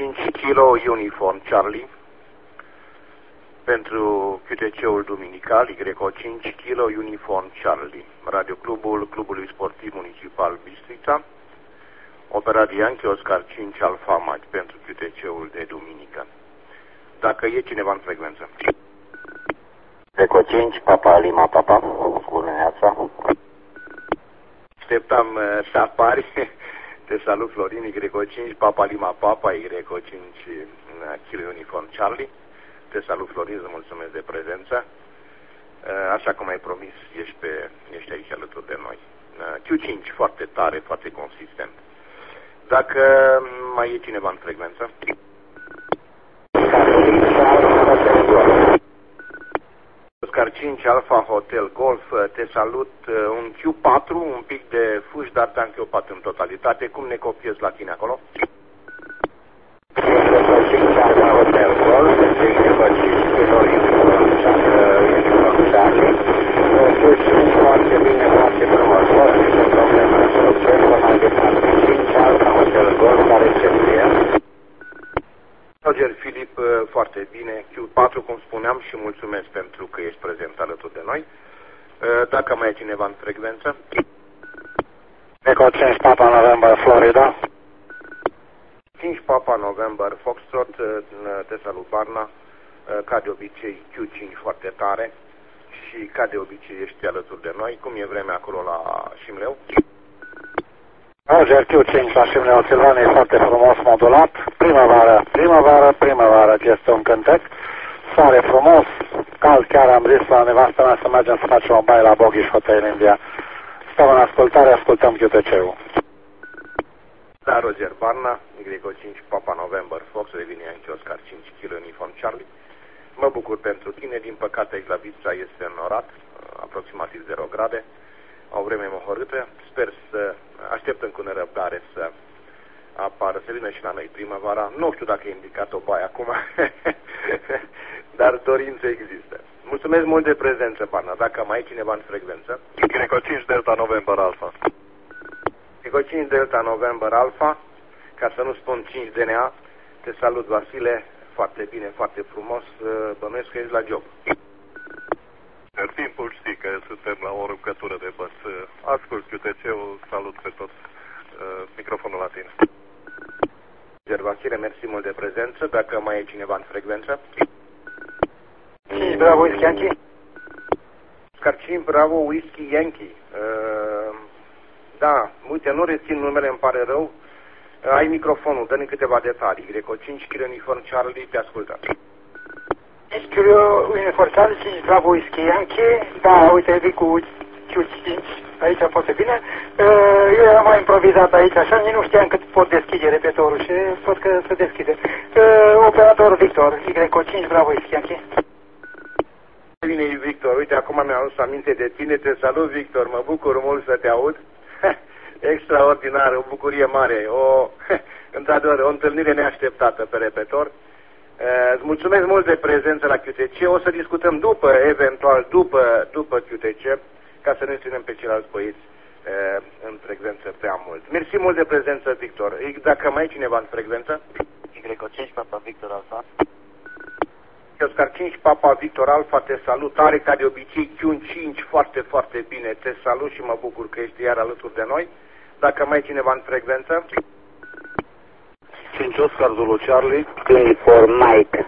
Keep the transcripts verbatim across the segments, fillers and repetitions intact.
cinci Kilo Uniform Charlie. Pentru Q T C-ul duminical, Y cinci Kilo Uniform Charlie. Radioclubul Clubului Sportiv Municipal Bistrița. Opera Yankee Oscar cinci Alfa Mike pentru Q T C-ul de duminică. Dacă e cineva în frecvență. Eco cinci, Papa Lima Papa, bună neața. Așteptam uh, să apari. Te salut, Florin, Y cinci, Papa Lima Papa, Y cinci uh, Kilo Uniform Charlie. Te salut, Florin, îți mulțumesc de prezență. Uh, așa cum ai promis, ești, pe, ești aici alături de noi. Uh, Q cinci, foarte tare, foarte consistent. Dacă mai e cineva în frecvență. Oscar cinci Alfa Hotel Golf, te salut, un Q patru, un pic de fuș, dar te-am Q patru în totalitate. Cum ne copiezi la tine acolo? Oscar cinci Alfa Hotel Golf, Oscar cinci foarte bine, foarte frumos, nicio problemă, observă mai departe, cinci Alfa Hotel Golf, care ce Roger Filip, foarte bine, Q patru, cum spuneam, și mulțumesc pentru că ești prezent alături de noi. Dacă mai e cineva în frecvență. Eco cinci Papa November, Florida. cinci Papa November, Foxtrot, te salut, Barna. Ca de obicei, Q cinci foarte tare și ca de obicei ești alături de noi. Cum e vremea acolo la Șimleu? Roger Q cinci la Șimleu, Silvan, e foarte frumos modulat. Primăvară, primăvară, primăvară, este un cântec. Soare frumos, cald, chiar am zis la nevastă mea să mergem să facem o baie la Bogish Hotel India. Stau în ascultare, ascultăm Q T C-ul. Da, Roger Barna, Y cinci Papa November Fox, revine aici Oscar cinci Kilo Uniform Charlie. Mă bucur pentru tine, din păcate aici la Vița este înnorat, aproximativ zero grade, o vreme mohorâtă. Sper să așteptăm cu nerăbdare să apară, să vină și la noi primăvara. Nu știu dacă e indicat o baie acum, dar dorință există. Mulțumesc mult de prezență, Barna. Dacă mai e cineva în frecvență. Eco cinci Delta November Alpha. Eco cinci Delta November Alpha, ca să nu spun cinci D N A. Te salut, Vasile. Foarte bine, foarte frumos. Bănuiesc că ești la job. În timpul știi că suntem la o rupcătură de băț. Ascult Q T C-ul, salut pe toți. Microfonul la tine. Vasile, mersi mult de prezență. Dacă mai e cineva în frecvență. cinci Bravo Whisky Yankee. Oscar cinci Bravo Whisky Yankee. Uh, da, uite, nu rețin numele, îmi pare rău. Uh, ai microfonul, dă-ne câteva detalii. Greco cinci Kilo Uniform Charlie, te ascultă. cinci Kilo Uniform Charlie, cinci Bravo Whisky Yankee. Da, uite, vii cu Q cinci. Aici foarte bine. Uh, eu am mai improvizat aici, așa, nici nu știam cât pot deschide repetorul și văd că se deschide. Uh, operator Victor, Y cinci Bravo Whisky Yankee. Bine, Victor, uite, acum mi-am adus aminte de tine. Te salut, Victor, mă bucur mult să te aud. Extraordinar, o bucurie mare, o, într-adevăr, o întâlnire neașteptată pe repetor. Îți mulțumesc mult de prezență la Q T C. O să discutăm după, eventual, după, după Q T C, ca să ne ținem pe ceilalți băieți în frecvență prea mult. Mersi mult de prezență, Victor. Dacă mai e cineva în frecvență? Y cinci Papa Victor Alpha. Oscar cinci Papa Victor Alpha, te salut. Are ca de obicei Q cinci, foarte, foarte bine. Te salut și mă bucur că ești iar alături de noi. Dacă mai e cineva în frecvență? cinci Oscar Zulu Charlie. Uniform Mike.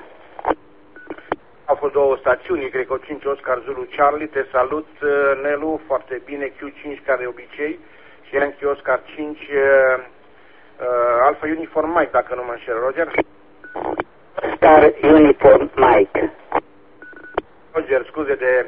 Au fost două stațiuni, cred că cinci Oscar Zulu Charlie, te salut, Nelu, foarte bine, Q cinci ca de obicei, și Yankee Oscar cinci, uh, uh, Alpha Uniform Mike, dacă nu mă înșel, Roger. Oscar Uniform Mike. Roger, scuze de,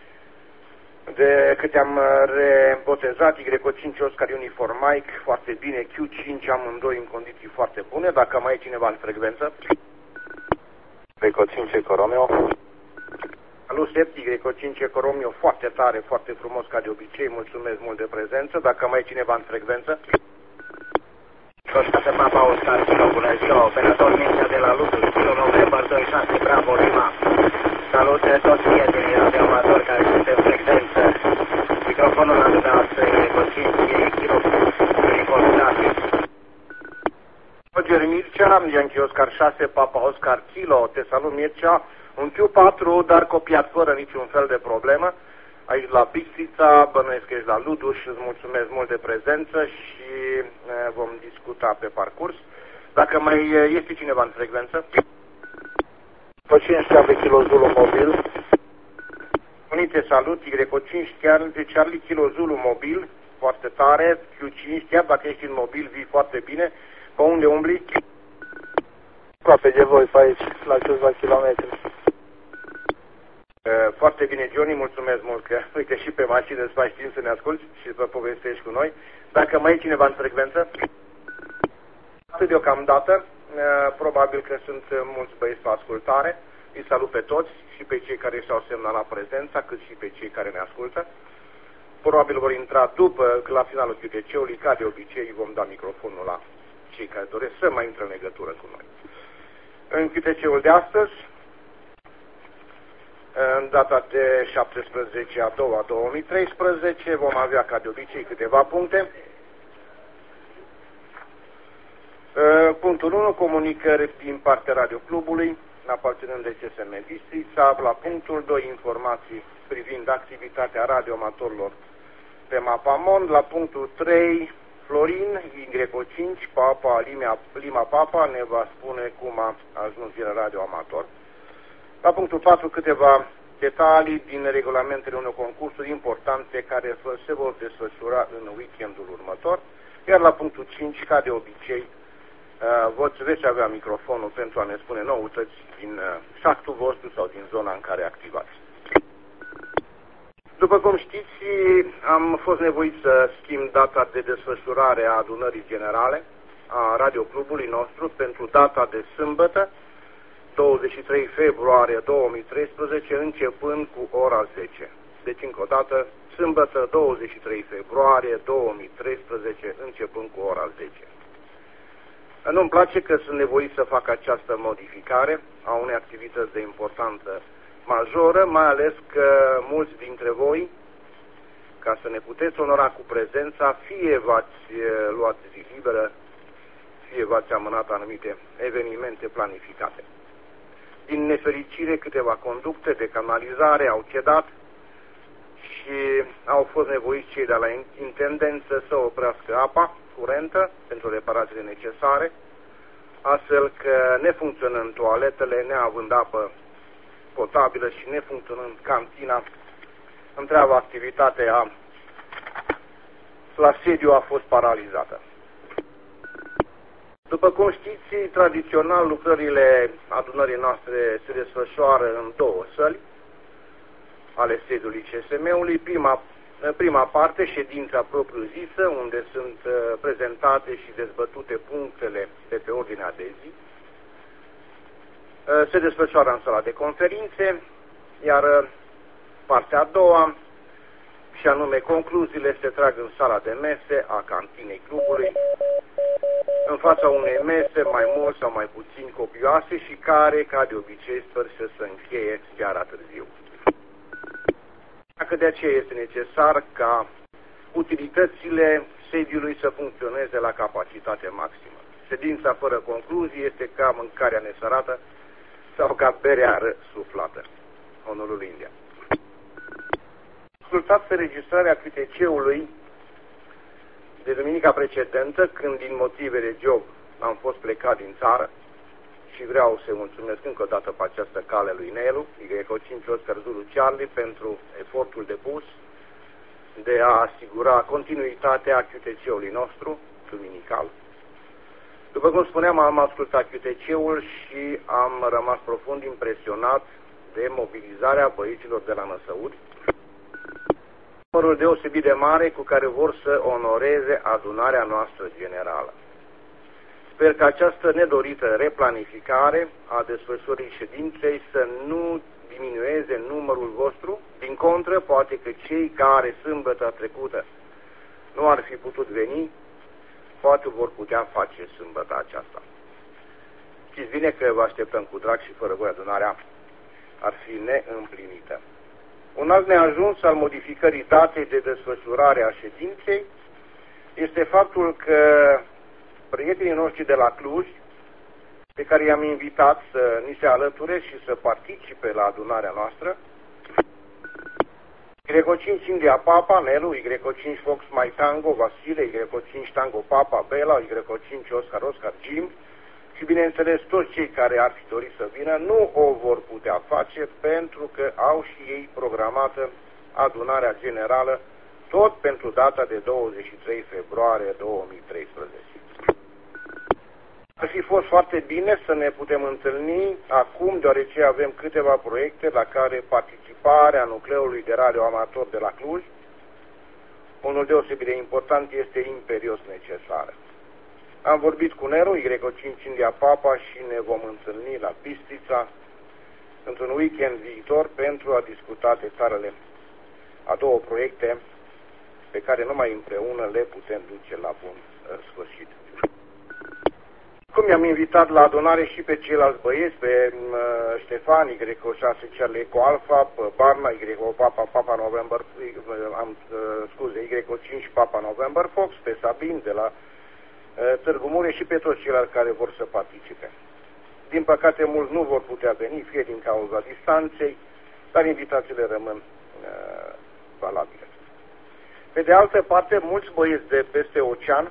de cât am rebotezat, Y cinci Oscar Uniform Mike, foarte bine, Q cinci amândoi în condiții foarte bune, dacă mai e cineva în frecvență. Eco cinci Eco Romeo. Salut, Septic, Eco cinci Eco Romeo, foarte tare, foarte frumos ca de obicei, mulțumesc mult de prezență. Dacă mai e cineva în frecvență. Oscar Papa Oscar, Kilo, bună ziua, operator Mircea de la Lutus, Kilo November doi șase, Bravo Lima. Salut toți prietenii radioamatori care sunt în frecvență. Microfonul la dumneavoastră, Eco cinci, Kilo, Uniform Charlie. Roger Mircea. Mircea, Yankee Oscar șase, Papa Oscar Kilo, te salut Mircea, un Q patru, dar copiat fără niciun fel de problemă, aici la Bistrița, bănuiesc că ești la Luduș, îți mulțumesc mult de prezență și e, vom discuta pe parcurs. Dacă mai este cineva în frecvență? Pe cinci Charlie Kilo Zulu mobil. Unite, salut, Y cinci Charlie Kilo Zulu mobil, foarte tare, Q cinci, chiar dacă ești în mobil, vii foarte bine. Pe unde umbli? Aproape de voi, pe aici, la câțiva kilometri. Foarte bine, Johnny, mulțumesc mult că, uite, și pe mașină îți faci timp să ne asculti și să povestești cu noi. Dacă mai e cineva în frecvență? Atât deocamdată, probabil că sunt mulți băieți pe ascultare. Îi salut pe toți, și pe cei care și-au semnalat prezența, cât și pe cei care ne ascultă. Probabil vor intra după, că la finalul Q T C-ului, ca de obicei, vom da microfonul la cei care doresc să mai intre în legătură cu noi. În Q T C-ul de astăzi, în data de șaptesprezece a doua două mii treisprezece, vom avea, ca de obicei, câteva puncte. Punctul unu, comunicări din partea radioclubului, aparținând de C S M Bistrița. La punctul doi, informații privind activitatea radioamatorilor pe Mapamond. La punctul trei, Florin, Y cinci, Papa, Lima, Lima Papa, ne va spune cum a ajuns el radioamator. La punctul patru, câteva detalii din regulamentele unor concursuri importante care se vor desfășura în weekendul următor. Iar la punctul cinci, ca de obicei, voți veți avea microfonul pentru a ne spune noutăți din șahtul vostru sau din zona în care activați. După cum știți, am fost nevoit să schimb data de desfășurare a adunării generale a radioclubului nostru pentru data de sâmbătă, douăzeci și trei februarie două mii treisprezece, începând cu ora zece. Deci, încă o dată, sâmbătă, douăzeci și trei februarie două mii treisprezece, începând cu ora zece. Nu-mi place că sunt nevoit să fac această modificare a unei activități de importanță majoră, mai ales că mulți dintre voi, ca să ne puteți onora cu prezența, fie v-ați luat zi liberă, fie v-ați amânat anumite evenimente planificate. Din nefericire, câteva conducte de canalizare au cedat și au fost nevoiți cei de la intendență să oprească apa curentă pentru reparațiile necesare, astfel că nefuncționând toaletele, neavând apă potabilă și nefuncționând cantina, întreaga activitate a, la sediu a fost paralizată. După cum știți, tradițional lucrările adunării noastre se desfășoară în două săli ale sediului C S M-ului. Prima, prima parte, ședința propriu-zisă, unde sunt prezentate și dezbătute punctele de pe ordinea de zi, se desfășoară în sala de conferințe, iar partea a doua, și anume concluziile, se trag în sala de mese a cantinei clubului, în fața unei mese mai mult sau mai puțin copioase și care, ca de obicei, sper să se încheie seara târziu. Dacă de aceea este necesar ca utilitățile sediului să funcționeze la capacitate maximă. Ședința fără concluzii este ca mâncarea nesărată sau ca berea răsuflată. Onorul India. Ascultați înregistrarea Q T C-ului de duminica precedentă, când din motive de job am fost plecat din țară și vreau să-i mulțumesc încă o dată pe această cale lui Nelu, Y cinci Oscar Zulu Charlie, pentru efortul depus de a asigura continuitatea Q T C-ului nostru duminical. După cum spuneam, am ascultat Q T C-ul și am rămas profund impresionat de mobilizarea băieților de la Năsăuri, numărul deosebit de mare cu care vor să onoreze adunarea noastră generală. Sper că această nedorită replanificare a desfășurării ședinței să nu diminueze numărul vostru, din contră, poate că cei care sâmbătă trecută nu ar fi putut veni, poate vor putea face sâmbătă aceasta. Știți bine că vă așteptăm cu drag și fără voi adunarea ar fi neîmplinită. Un alt neajuns al modificării datei de desfășurare a ședinței este faptul că prietenii noștri de la Cluj care i-am invitat să ni se alăture și să participe la adunarea noastră. Y cinci India Papa, Nelu, Y cinci Fox Mai Tango, Vasile, Y cinci Tango Papa, Bela, Y cinci Oscar Oscar Jim și bineînțeles toți cei care ar fi dorit să vină nu o vor putea face pentru că au și ei programată adunarea generală tot pentru data de douăzeci și trei februarie două mii treisprezece. Ar fi fost foarte bine să ne putem întâlni acum, deoarece avem câteva proiecte la care participarea nucleului de radioamator de la Cluj, unul deosebit de important, este imperios necesară. Am vorbit cu Nero, Y cinci India Papa și ne vom întâlni la Bistrița într-un weekend viitor pentru a discuta detalele a două proiecte pe care numai împreună le putem duce la bun sfârșit. Cum i-am invitat la adunare și pe ceilalți băieți, pe uh, Ștefan, Y șase Charlie Eco Alpha, pe Barna, Y Papa, Papa November, uh, am, uh, scuze, Y cinci Papa November Fox, pe Sabin de la uh, Târgu Mureș și pe toți ceilalți care vor să participe. Din păcate, mulți nu vor putea veni, fie din cauza distanței, dar invitațiile rămân uh, valabile. Pe de altă parte, mulți băieți de peste ocean,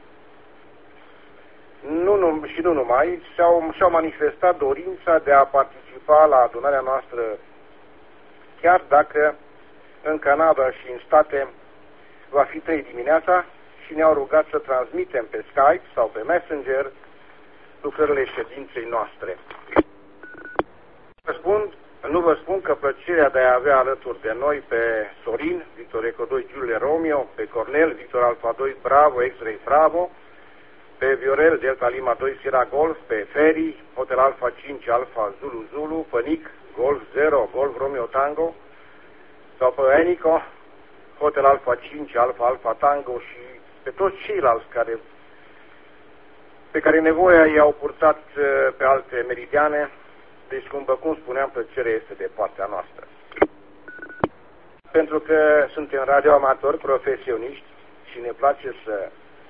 Nu, nu, și nu numai, și-au, și-au manifestat dorința de a participa la adunarea noastră, chiar dacă în Canada și în state va fi trei dimineața, și ne-au rugat să transmitem pe Skype sau pe Messenger lucrările ședinței noastre. Vă spun, nu vă spun că plăcerea de a avea alături de noi pe Sorin, Victor Eco doi Giulia Romeo, pe Cornel, Victor Alfa doi Bravo, X-Ray Bravo, pe Viorel, Delta Lima doi Sierra Golf, pe Ferry, Hotel Alfa cinci Alfa Zulu Zulu, pe Nic, Golf zero, Golf Romeo Tango, sau pe Enico, Hotel Alfa cinci Alfa Alfa Tango și pe toți ceilalți care, pe care nevoia i-au purtat pe alte meridiane, deci, cum, cum spuneam, plăcerea este de partea noastră. Pentru că suntem radioamatori profesioniști și ne place să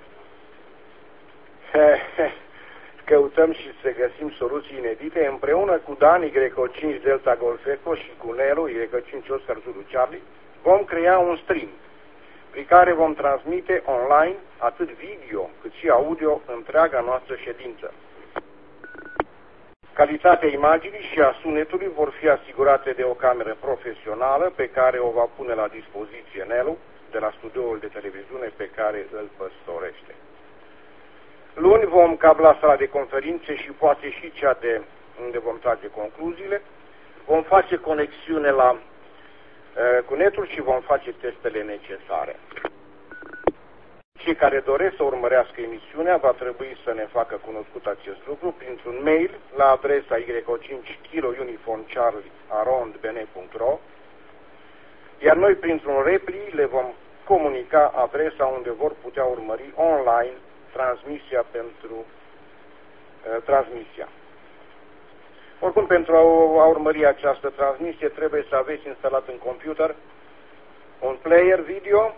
căutăm și să găsim soluții inedite, împreună cu Dan, Y cinci Delta Golf Eco și cu Nero, Y cinci Oscar Zulu Charlie, vom crea un stream prin care vom transmite online atât video cât și audio întreaga noastră ședință. Calitatea imaginii și a sunetului vor fi asigurate de o cameră profesională pe care o va pune la dispoziție Nelu de la studioul de televiziune pe care îl păstorește. Luni vom cabla sala de conferințe și poate și cea de unde vom trage concluziile. Vom face conexiune la uh, cu netul și vom face testele necesare. Cei care doresc să urmărească emisiunea va trebui să ne facă cunoscut acest lucru printr-un mail la adresa Y cinci Kilo Uniform Charlie arond b n punct r o, iar noi printr-un repli le vom comunica adresa unde vor putea urmări online transmisia pentru uh, transmisia. Oricum, pentru a, a urmări această transmisie trebuie să aveți instalat în computer un player video.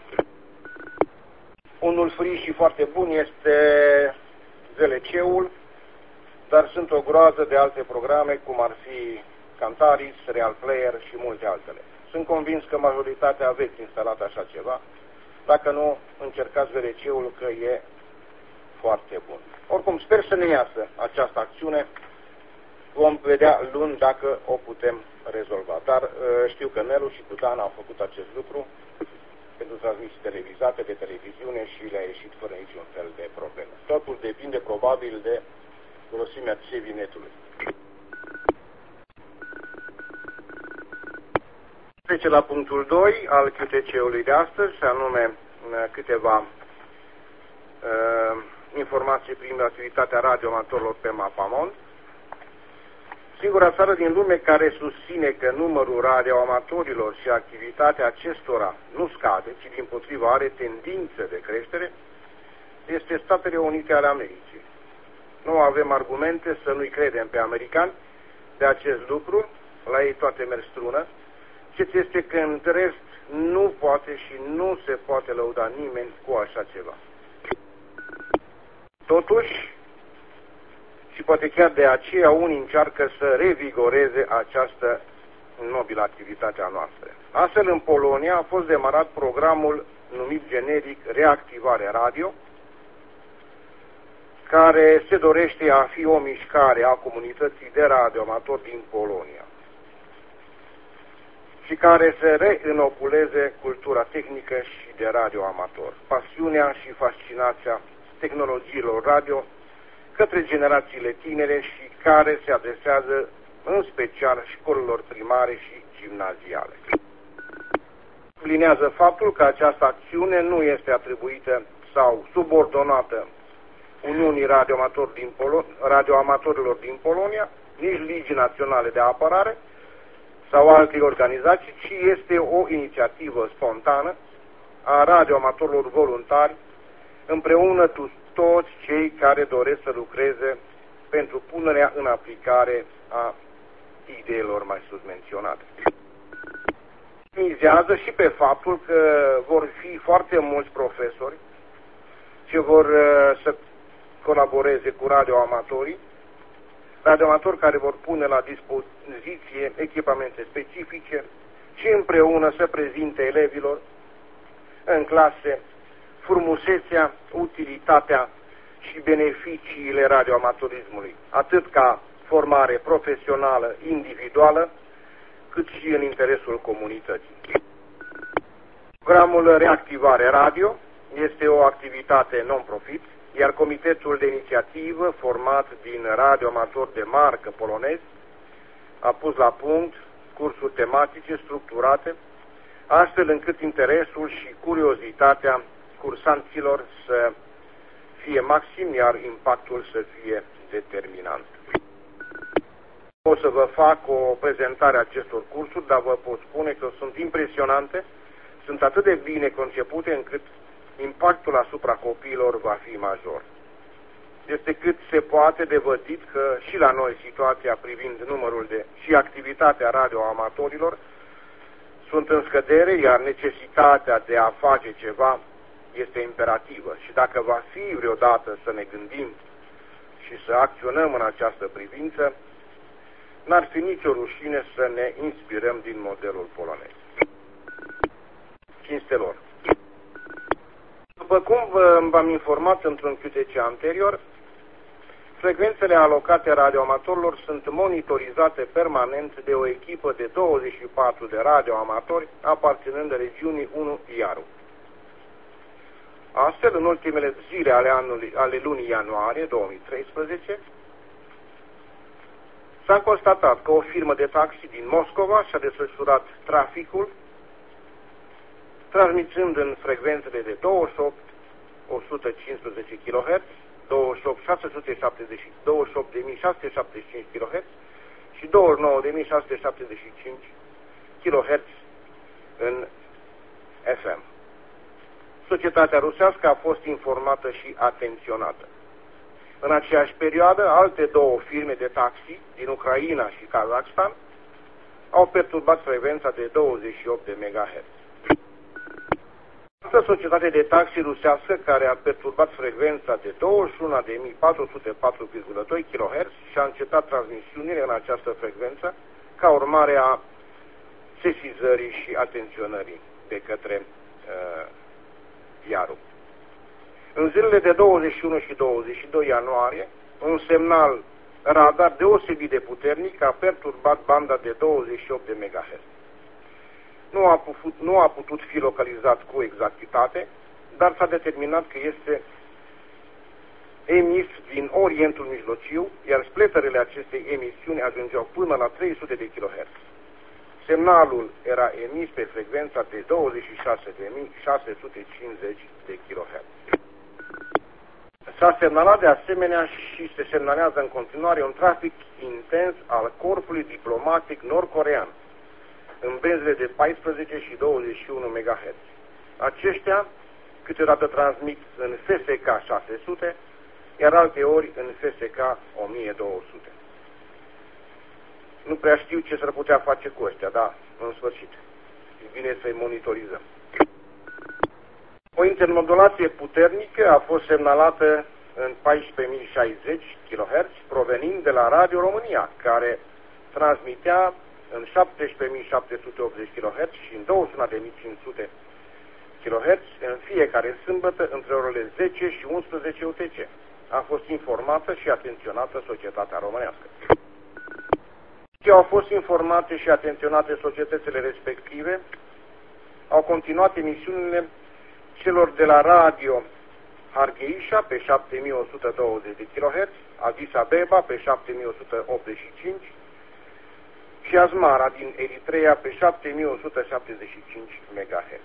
Unul free și foarte bun este V L C-ul, dar sunt o groază de alte programe, cum ar fi Cantaris, Real Player și multe altele. Sunt convins că majoritatea aveți instalat așa ceva. Dacă nu, încercați V L C-ul, că e foarte bun. Oricum, sper să ne iasă această acțiune. Vom vedea luni dacă o putem rezolva. Dar știu că Nelu și cu Dan au făcut acest lucru pentru transmisii televizate, de televiziune și le-a ieșit fără niciun fel de probleme. Totul depinde probabil de grosimea țevii netului. Trece la punctul doi al Q T C-ului de astăzi, anume câteva uh, informații privind activitatea radioamatorilor pe Mapamond. Singura țară din lume care susține că numărul radioamatorilor și activitatea acestora nu scade, ci dimpotrivă are tendință de creștere, este Statele Unite ale Americii. Nu avem argumente să nu-i credem pe americani de acest lucru, la ei toate merg strună, ce este că în rest nu poate și nu se poate lăuda nimeni cu așa ceva. Totuși, și poate chiar de aceea unii încearcă să revigoreze această nobilă activitate a noastră. Astfel, în Polonia a fost demarat programul numit generic Reactivare Radio, care se dorește a fi o mișcare a comunității de radioamatori din Polonia și care să reînoculeze cultura tehnică și de radioamator, pasiunea și fascinația tehnologiilor radio către generațiile tinere și care se adresează în special școlilor primare și gimnaziale. Sublinează faptul că această acțiune nu este atribuită sau subordonată Uniunii Radioamator din Polo- Radioamatorilor din Polonia, nici Ligii Naționale de Apărare sau alte organizații, ci este o inițiativă spontană a radioamatorilor voluntari împreună cu toți cei care doresc să lucreze pentru punerea în aplicare a ideilor mai sus menționate. Mizează și pe faptul că vor fi foarte mulți profesori ce vor uh, să colaboreze cu radioamatorii, radioamatori care vor pune la dispoziție echipamente specifice și împreună să prezinte elevilor în clase frumusețea, utilitatea și beneficiile radioamatorismului, atât ca formare profesională, individuală, cât și în interesul comunității. Programul Reactivare Radio este o activitate non-profit, iar Comitetul de Inițiativă, format din radioamatori de marcă polonezi, a pus la punct cursuri tematice structurate, astfel încât interesul și curiozitatea cursanților să fie maxim, iar impactul să fie determinant. O să vă fac o prezentare a acestor cursuri, dar vă pot spune că sunt impresionante, sunt atât de bine concepute încât impactul asupra copiilor va fi major. Este cât se poate de văzut că și la noi situația privind numărul de și activitatea radioamatorilor sunt în scădere, iar necesitatea de a face ceva este imperativă. Și dacă va fi vreodată să ne gândim și să acționăm în această privință, n-ar fi nicio rușine să ne inspirăm din modelul polonez. Cinstelor. După cum v-am informat într-un Q T C anterior, frecvențele alocate radioamatorilor sunt monitorizate permanent de o echipă de douăzeci și patru de radioamatori aparținând regiunii unu Iaru. Astfel, în ultimele zile ale, anului, ale lunii ianuarie două mii treisprezece, s-a constatat că o firmă de taxi din Moscova și-a desfășurat traficul, transmițând în frecvențele de douăzeci și opt o sută cincisprezece kilohertz, douăzeci și opt șase sute șaptezeci, douăzeci și opt de mii șase sute șaptezeci și cinci kilohertz și douăzeci și nouă de mii șase sute șaptezeci și cinci kilohertz în F M. Societatea rusească a fost informată și atenționată. În aceeași perioadă, alte două firme de taxi din Ucraina și Kazakhstan au perturbat frecvența de douăzeci și opt de megahertz. Altă societate de taxi rusească care a perturbat frecvența de douăzeci și unu de mii patru sute patru virgulă doi kilohertz și a încetat transmisiunile în această frecvență ca urmare a sesizării și atenționării de către uh, Iaru. În zilele de douăzeci și unu și douăzeci și doi ianuarie, un semnal radar deosebit de puternic a perturbat banda de douăzeci și opt de megahertz. Nu a, putut, nu a putut fi localizat cu exactitate, dar s-a determinat că este emis din Orientul Mijlociu, iar spleterele acestei emisiuni ajungeau până la trei sute de kilohertz. Semnalul era emis pe frecvența de douăzeci și șase de mii șase sute cincizeci de kilohertz. S-a semnalat de asemenea și se semnalează în continuare un trafic intens al corpului diplomatic nord-corean în benzile de paisprezece și douăzeci și unu megahertz. Aceștia câteodată transmit în F S K șase sute, iar alteori în F S K o mie două sute. Nu prea știu ce s-ar putea face cu ăștia, dar în sfârșit e bine să-i monitorizăm. O intermodulație puternică a fost semnalată în paisprezece mii șaizeci kilohertz, provenind de la Radio România, care transmitea în șaptesprezece mii șapte sute optzeci kilohertz și în douăzeci și unu de mii cinci sute kilohertz în fiecare sâmbătă între orele zece și unsprezece U T C. A fost informată și atenționată societatea românească. Și au fost informate și atenționate societățile respective, au continuat emisiunile celor de la Radio Hargeisa pe șapte mii o sută douăzeci de kilohertz, Addis Abeba pe șapte mii o sută optzeci și cinci și Asmara din Eritrea pe șapte mii o sută șaptezeci și cinci megahertz.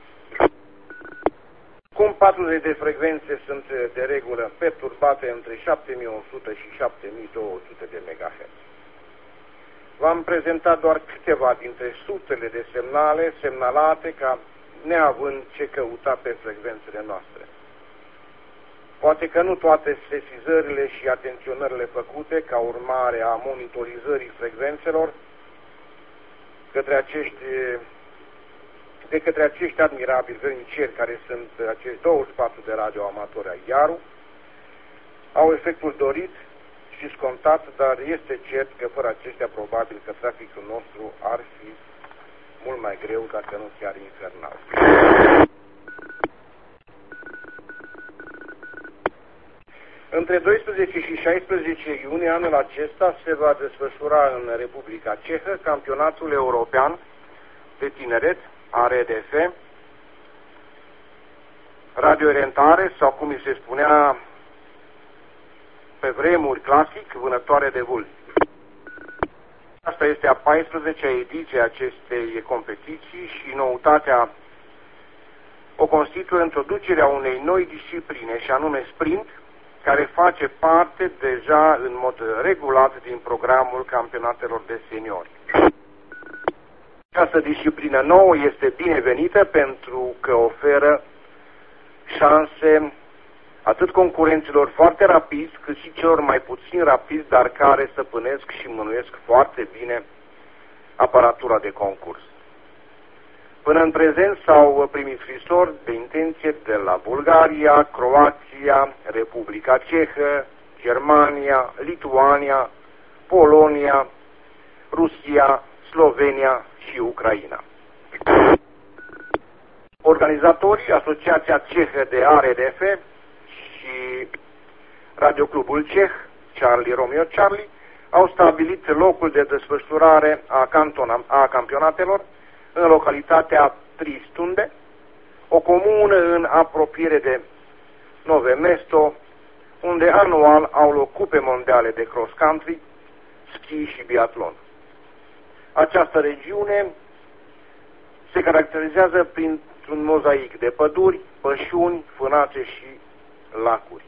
Cum patruzeci de frecvențe sunt de regulă perturbate între șapte mii o sută și șapte mii două sute de megahertz. V-am prezentat doar câteva dintre sutele de semnale semnalate ca neavând ce căuta pe frecvențele noastre. Poate că nu toate sesizările și atenționările făcute ca urmare a monitorizării frecvențelor către acești, de către acești admirabili vernicieri care sunt acești douăzeci și patru de radioamatori ai Iaru au efectul dorit și scontat, dar este cert că fără aceștia probabil că traficul nostru ar fi mult mai greu, dacă nu chiar infernal. Între doisprezece și șaisprezece iunie anul acesta se va desfășura în Republica Cehă campionatul european de tineret, A R D F, radioorientare sau cum îi se spunea pe vremuri clasic, vânătoare de vulpi. Asta este a paisprezecea ediție a acestei competiții și noutatea o constituie introducerea unei noi discipline, și anume sprint, care face parte deja în mod regulat din programul campionatelor de seniori. Această disciplină nouă este binevenită pentru că oferă șanse atât concurenților foarte rapizi, cât și celor mai puțin rapizi, dar care stăpânesc și mânuiesc foarte bine aparatura de concurs. Până în prezent s-au primit scrisori de intenție de la Bulgaria, Croația, Republica Cehă, Germania, Lituania, Polonia, Rusia, Slovenia și Ucraina. Organizatorii, Asociația Cehă de A R D F și Radioclubul Ceh, Charlie Romeo Charlie, au stabilit locul de desfășurare a, cantona, a campionatelor în localitatea Tristunde, o comună în apropiere de Nove Mesto, unde anual au loc cupe mondiale de cross-country, schi și biatlon. Această regiune se caracterizează printr-un mozaic de păduri, pășuni, fânațe și lacuri.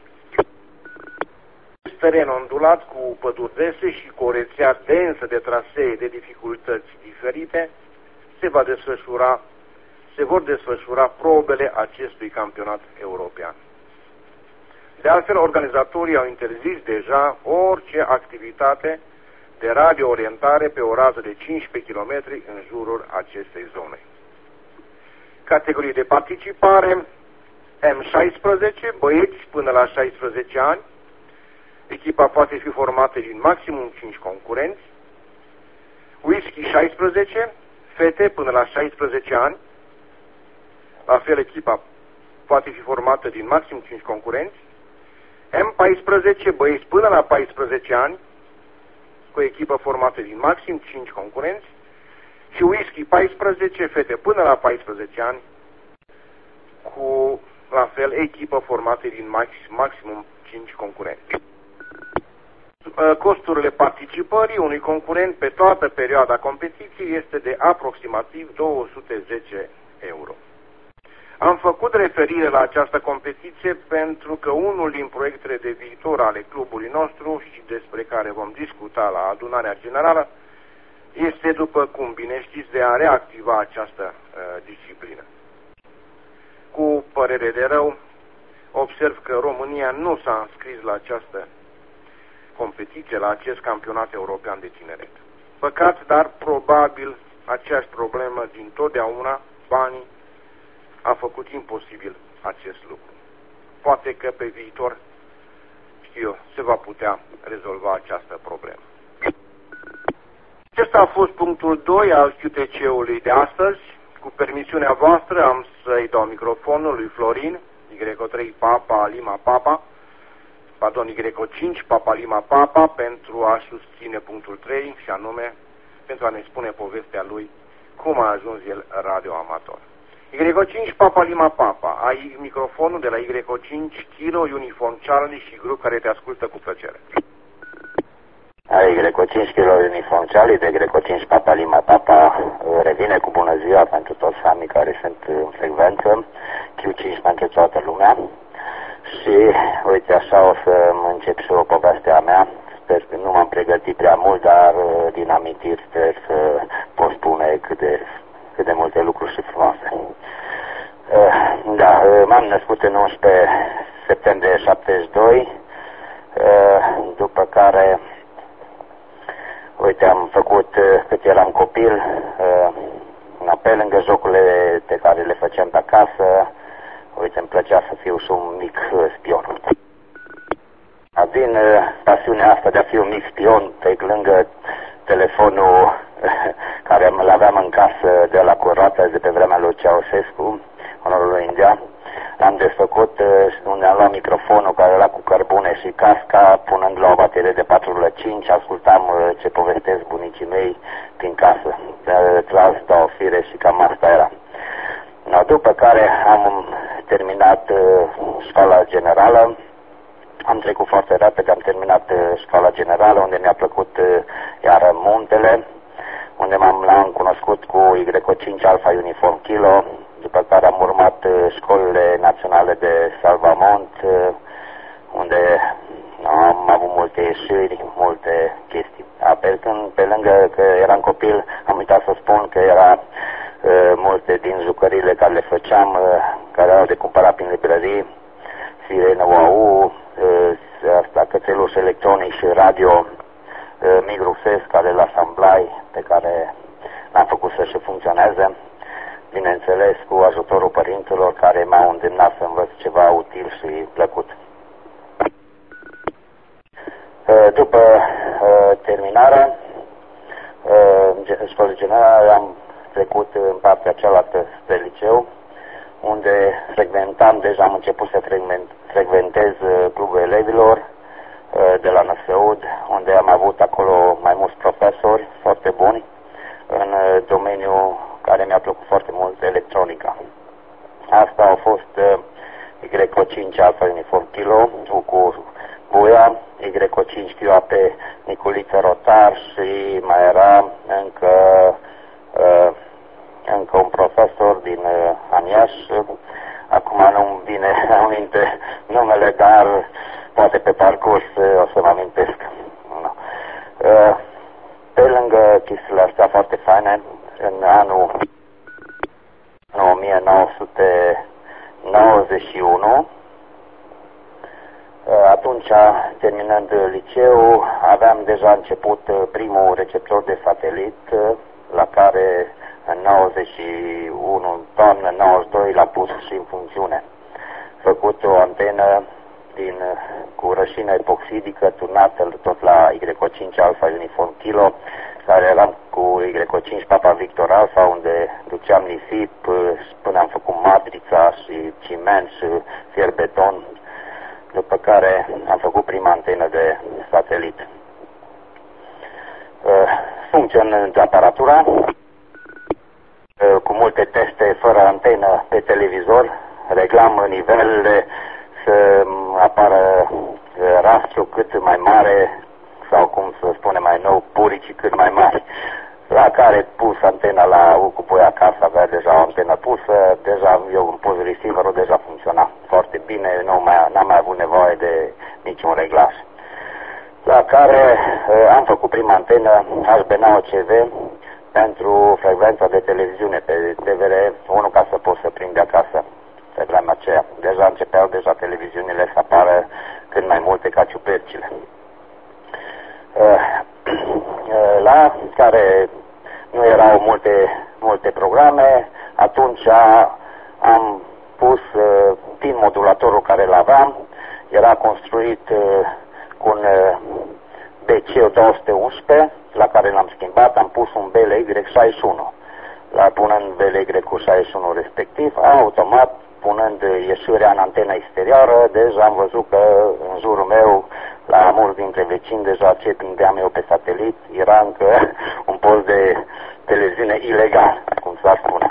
Teren ondulat cu păduri dese și cu o rețea densă de trasee de dificultăți diferite, se va desfășura, se vor desfășura probele acestui campionat european. De altfel, organizatorii au interzis deja orice activitate de radioorientare pe o rază de cincisprezece kilometri în jurul acestei zone. Categorii de participare: M șaisprezece, băieți până la șaisprezece ani. Echipa poate fi formată din maximum cinci concurenți. Whisky șaisprezece, fete până la șaisprezece ani. La fel, echipa poate fi formată din maxim cinci concurenți. M paisprezece, băieți până la paisprezece ani, cu o echipă formată din maxim cinci concurenți. Și Whisky paisprezece, fete până la paisprezece ani, cu, la fel, echipă formată din maxim, maximum cinci concurenți. Costurile participării unui concurent pe toată perioada competiției este de aproximativ două sute zece euro. Am făcut referire la această competiție pentru că unul din proiectele de viitor ale clubului nostru și despre care vom discuta la adunarea generală este, după cum bine știți, de a reactiva această uh, disciplină. Cu părere de rău, observ că România nu s-a înscris la această competiție, la acest campionat european de tineret. Păcat, dar probabil aceeași problemă din totdeauna, banii, a făcut imposibil acest lucru. Poate că pe viitor știu, se va putea rezolva această problemă. Acesta a fost punctul doi al Q T C-ului de astăzi. Cu permisiunea voastră am să-i dau microfonul lui Florin, Y trei Papa Lima Papa, pardon, Y cinci Papa Lima Papa, pentru a susține punctul trei și anume pentru a ne spune povestea lui cum a ajuns el radioamator. Y cinci Papa Lima Papa, ai microfonul de la Y cinci Kilo Uniform Charlie și grup care te ascultă cu plăcere. Y cinci Kilo Uniform Charlie de Y cinci Papa Lima Papa revine cu bună ziua pentru toți fanii care sunt în frecvență, Q cinci pentru toată lumea. Și uite așa o să încep și o poveste a mea. Sper că nu m-am pregătit prea mult, dar din amintiri sper să pot spune cât de, cât de multe lucruri și frumoase. Da, m-am născut în unsprezece septembrie șaptezeci și doi, după care, uite, am făcut cât eram copil, pe lângă jocurile pe care le făceam pe acasă, uite, îmi plăcea să fiu și un mic spion. Din pasiunea asta de a fi un mic spion, pe lângă telefonul care îl aveam în casă de la curată de pe vremea lui Ceaușescu, onorul India, am desfăcut unde am luat microfonul care era cu cărbune și casca, punând la o baterie de patru virgulă cinci, ascultam ce povestesc bunicii mei prin casă, tras, două fire și cam asta era. No, după care am terminat școala generală, am trecut foarte repede, am terminat școala generală, unde mi-a plăcut iar muntele, unde m-am l-am cunoscut cu Y cinci Alpha Uniform Kilo, după care am urmat școlile naționale de salvamont, unde am avut multe ieșiri, multe chestii. Apoi, când, pe lângă că eram copil, am uitat să spun că era uh, multe din jucările care le făceam, uh, care erau de cumpărat prin librării, Sirena U A U, uh, asta, cățeluș electronic și radio, uh, Migruxes, care îl asamblai, pe care l-am făcut să și funcționeze. Bineînțeles, cu ajutorul părinților care m-au îndemnat să învăț ceva util și plăcut. După terminarea școlii generale am trecut în partea cealaltă spre liceu, unde frecventam, deja am început să frecventez clubul elevilor de la N S U D, unde am avut acolo mai mulți profesori foarte buni în domeniul care mi-a plăcut foarte mult, electronica. Asta a fost Y cinci Alpha Uniform Kilo cu Buia, Y cinci Q A P Niculiță Rotar și mai era încă uh, încă un profesor din uh, Aniaș. Acum nu-mi vine aminte numele, dar poate pe parcurs uh, o să mă amintesc. No. Uh, pe lângă chestiile astea foarte faine, în anul o mie nouă sute nouăzeci și unu, atunci, terminând liceul, aveam deja început primul receptor de satelit, la care în nouăzeci și unu, toamnă nouăzeci și doi, l-a pus și în funcțiune. Făcut o antenă din, cu rășină epoxidică, turnată tot la Y cinci Alpha Uniform Kilo, care eram cu Y cinci Papa Victor Alpha, unde duceam nisip până am făcut matrița și ciment și fier beton, după care am făcut prima antenă de satelit. Funcționând aparatura, cu multe teste fără antenă pe televizor, reglam nivelele să apară rastru cât mai mare, sau cum să spune mai nou, puricii cât mai mari, la care pus antena la U cu Buia acasă, avea deja o antenă pusă, deja eu îmi pus receiverul, deja funcționa foarte bine, nu mai, n-am mai avut nevoie de niciun reglaj. La care uh, am făcut prima antenă H B nouă C V pentru frecvența de televiziune pe T V R unu, ca să pot să prind de acasă pe vremea aceea. Deja începeau deja televiziunile să apară cât mai multe ca ciupercile. Uh, uh, la care nu erau multe, multe programe, atunci am pus uh, pin modulatorul care îl aveam, era construit uh, cu un B C două sute unsprezece, la care l-am schimbat, am pus un B L Y șaizeci și unu. La punând B L Y cu șaizeci și unu respectiv, automat, punând ieșirea în antena exterioară, deja am văzut că în jurul meu, la mulți dintre vecini, deja ce prindeam eu pe satelit, era încă un post de televiziune ilegal, cum s-ar spune.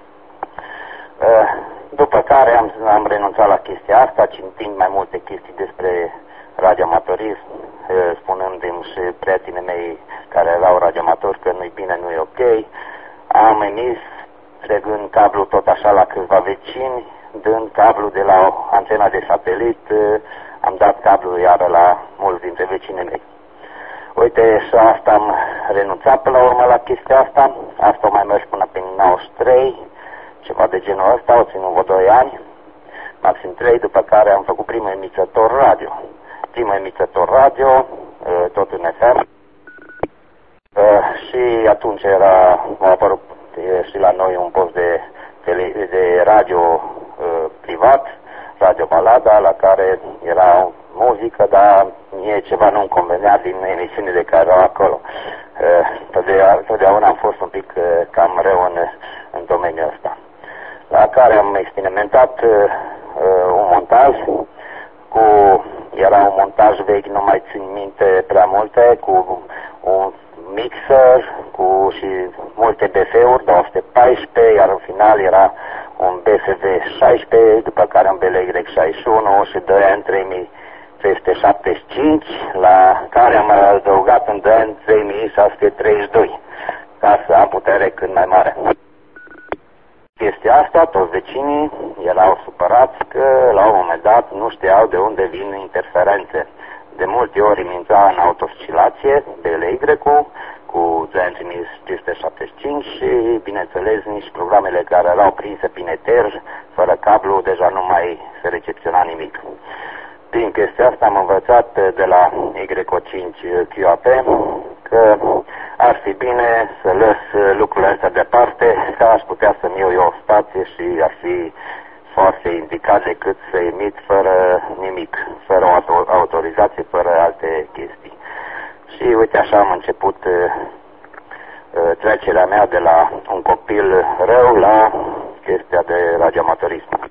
După care am, am renunțat la chestia asta, citind mai multe chestii despre radioamatorism, spunându-mi și prietenii mei care erau radioamatori că nu-i bine, nu-i ok. Am emis, trăgând cablu tot așa la câțiva vecini, dând cablu de la antena de satelit, am dat cablu iară la mulți dintre vecinii mei. Uite, și asta am renunțat până la urmă la chestia asta, asta mai mers până prin nouăzeci și trei, ceva de genul ăsta, o ținut vreo doi ani, maxim trei, după care am făcut primul emițător radio. Primul emițător radio, tot în F M, și atunci era, a apărut și la noi un post de, tele, de radio privat, Radio Balada, la care era muzică, dar mie ceva nu-mi convenea din emisiunile care erau acolo. Totdeauna am fost un pic cam rău în, în domeniul ăsta. La care am experimentat un montaj cu, era un montaj vechi, nu mai țin minte prea multe, cu un mixer cu și multe B F-uri, două sute paisprezece, iar în final era un B F V șaisprezece, după care un B L Y șaizeci și unu și doi ani trei mii trei sute șaptezeci și cinci, la care am adăugat în doi ani trei mii șase sute treizeci și doi, ca să am putere cât mai mare. Chestia asta, toți vecinii erau supărați că la un moment dat nu știau de unde vin interferențe. De multe ori îmi intra în autoscilație, B L Y-ul, cu doi ani trei mii cinci sute șaptezeci și cinci și, bineînțeles, nici programele care erau prinse prin eter, fără cablu, deja nu mai se recepționa nimic. Din chestia asta am învățat de la Y O cinci Q A P că ar fi bine să lăs lucrurile astea departe, că aș putea să-mi iau eu o stație și ar fi foarte indicat decât să emit fără nimic, fără o autorizație, fără alte chestii. Și uite așa am început uh, trecerea mea de la un copil rău la chestia de radioamatorism.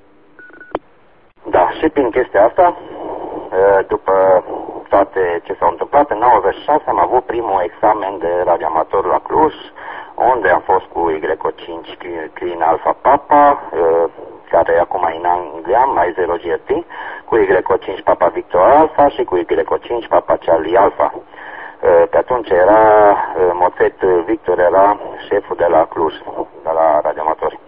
Da, și prin chestia asta, uh, după toate ce s-au întâmplat, în nouăzeci și șase am avut primul examen de radioamator la Cluj, unde am fost cu Y O cinci Queen Alpha Papa, uh, care acum e în Anglia, mai zero G R T, cu Y O cinci Papa Victor Alpha și cu Y O cinci Papa Charlie Alpha. Pe atunci era, Moțet Victor era șeful de la Cluj, de la radioamatori.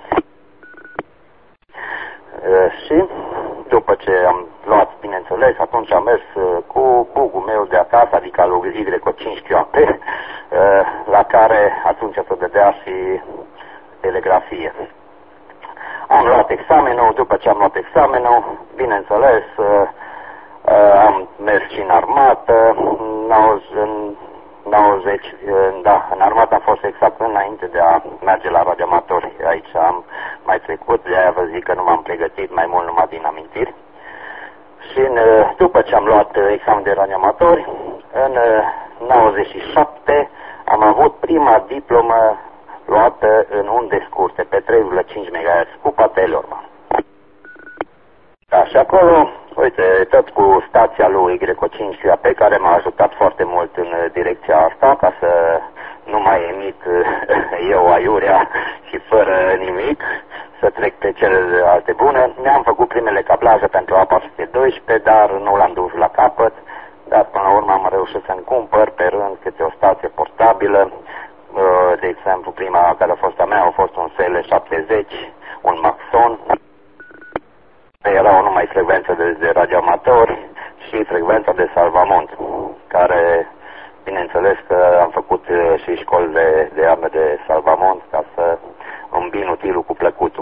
Și după ce am luat, bineînțeles, atunci am mers cu bugul meu de acasă, adică lui Y O cinci Q A P, la care atunci se dădea și telegrafie. Am luat examenul, după ce am luat examenul, bineînțeles, am mers și în armată, în nouăzeci, da, în armată am fost exact înainte de a merge la radioamatori. Aici am mai trecut, de-aia vă zic că nu m-am pregătit, mai mult numai din amintiri. Și în, după ce am luat examen de radioamatori, în nouăzeci și șapte am avut prima diplomă luată în unde scurte, pe trei virgulă cinci megahertz, cu Patelorman. Da, și acolo, uite, tot cu stația lui Y O cinci Q A P, care m-a ajutat foarte mult în direcția asta, ca să nu mai emit eu aiurea și fără nimic, să trec pe celelalte bune. Mi-am făcut primele cablaje pentru A patru sute doisprezece, dar nu l-am dus la capăt, dar până la urmă am reușit să-mi cumpăr pe rând câte o stație portabilă. De exemplu, prima care a fost a mea a fost un S L șaptezeci, un Maxon. Erau numai frecvențe de, de radioamatori și frecvența de salvamont, care, bineînțeles că am făcut și școli de, de arme de salvamont ca să îmbin utilul cu plăcutul.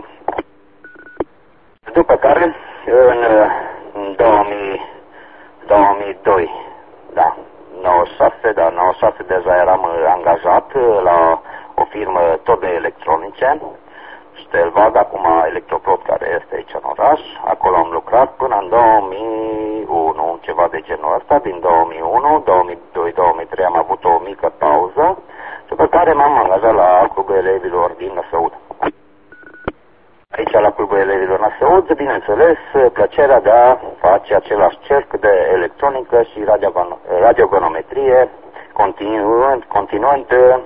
După care, în, în două mii, două mii doi, da, nouăzeci și șase, da, nouăzeci și șase deja eram angajat la o firmă tot de electronice Stelvag, acum Electroprod, care este aici în oraș. Acolo am lucrat până în două mii unu, ceva de genul ăsta. Din două mii unu, două mii doi, două mii trei am avut o mică pauză, după care m-am angajat la Clubul Elevilor din Năsăud. Aici, la Clubul Elevilor Năsăud, bineînțeles, plăcerea de a face același cerc de electronică și radiogon radiogonometrie, continuând, continuând uh,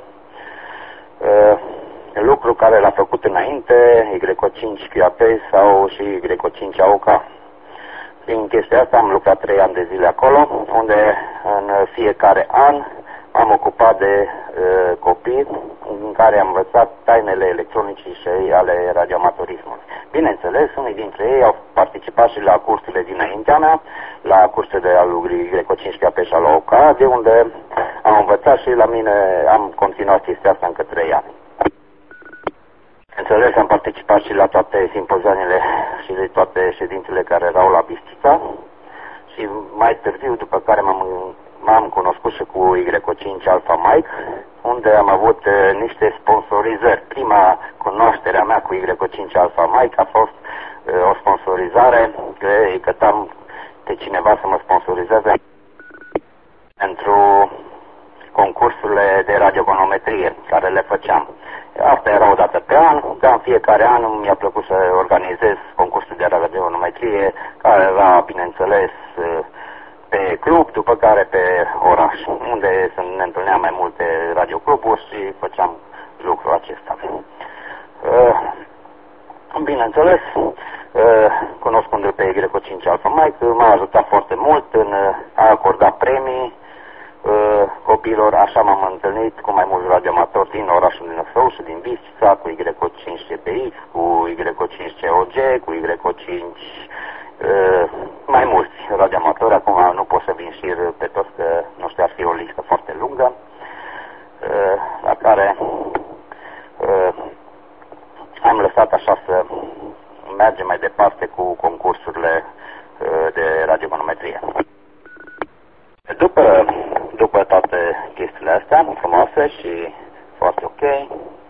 lucru care l-a făcut înainte Y cinci Q A P sau și Y cinci A O K. Prin chestia asta am lucrat trei ani de zile acolo, unde în fiecare an am ocupat de uh, copii în care am învățat tainele electronice și ale radioamatorismului. Bineînțeles, unii dintre ei au participat și la cursurile dinaintea mea, la cursurile de al lui Y cinci K P și al O K, de unde am învățat și la mine am continuat chestia asta încă trei ani. Înțeles, am participat și la toate simpozanele și de toate ședințele care erau la Bistrița și mai târziu, după care m-am m-am cunoscut și cu Y cinci Alpha Mike, unde am avut uh, niște sponsorizări. Prima cunoaștere a mea cu Y cinci Alpha Mike a fost uh, o sponsorizare, că îi cătam pe cineva să mă sponsorizeze pentru concursurile de radiogonometrie care le făceam. Asta era o dată pe an, ca în fiecare an mi-a plăcut să organizez concursul de radiogonometrie, care era, bineînțeles, uh, pe club, după care pe oraș, unde ne întâlneam mai multe radiocluburi și făceam lucrul acesta. Bineînțeles, cunoscându-l pe Y cinci Alpha Mike, m-a ajutat foarte mult în a acorda premii copiilor. Așa m-am întâlnit cu mai mulți radioamatori din orașul din Năsăud și din Bistrița, cu Y cinci C P X, cu Y cinci C O G, cu Y cinci Uh, mai mulți radioamatori. Acum nu pot să vin și pe toți, că nu știu, ar fi o listă foarte lungă, uh, la care uh, am lăsat așa să mergem mai departe cu concursurile uh, de radiogonometrie. După, după toate chestiile astea frumoase și foarte ok, uh,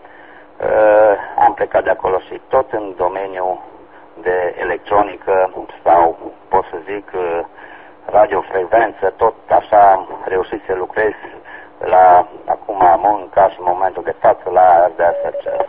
am plecat de acolo și tot în domeniul de electronică sau, pot să zic, radiofrecvență, tot așa am reușit să lucrez la, acum am ca și în momentul de față, la R D S R C.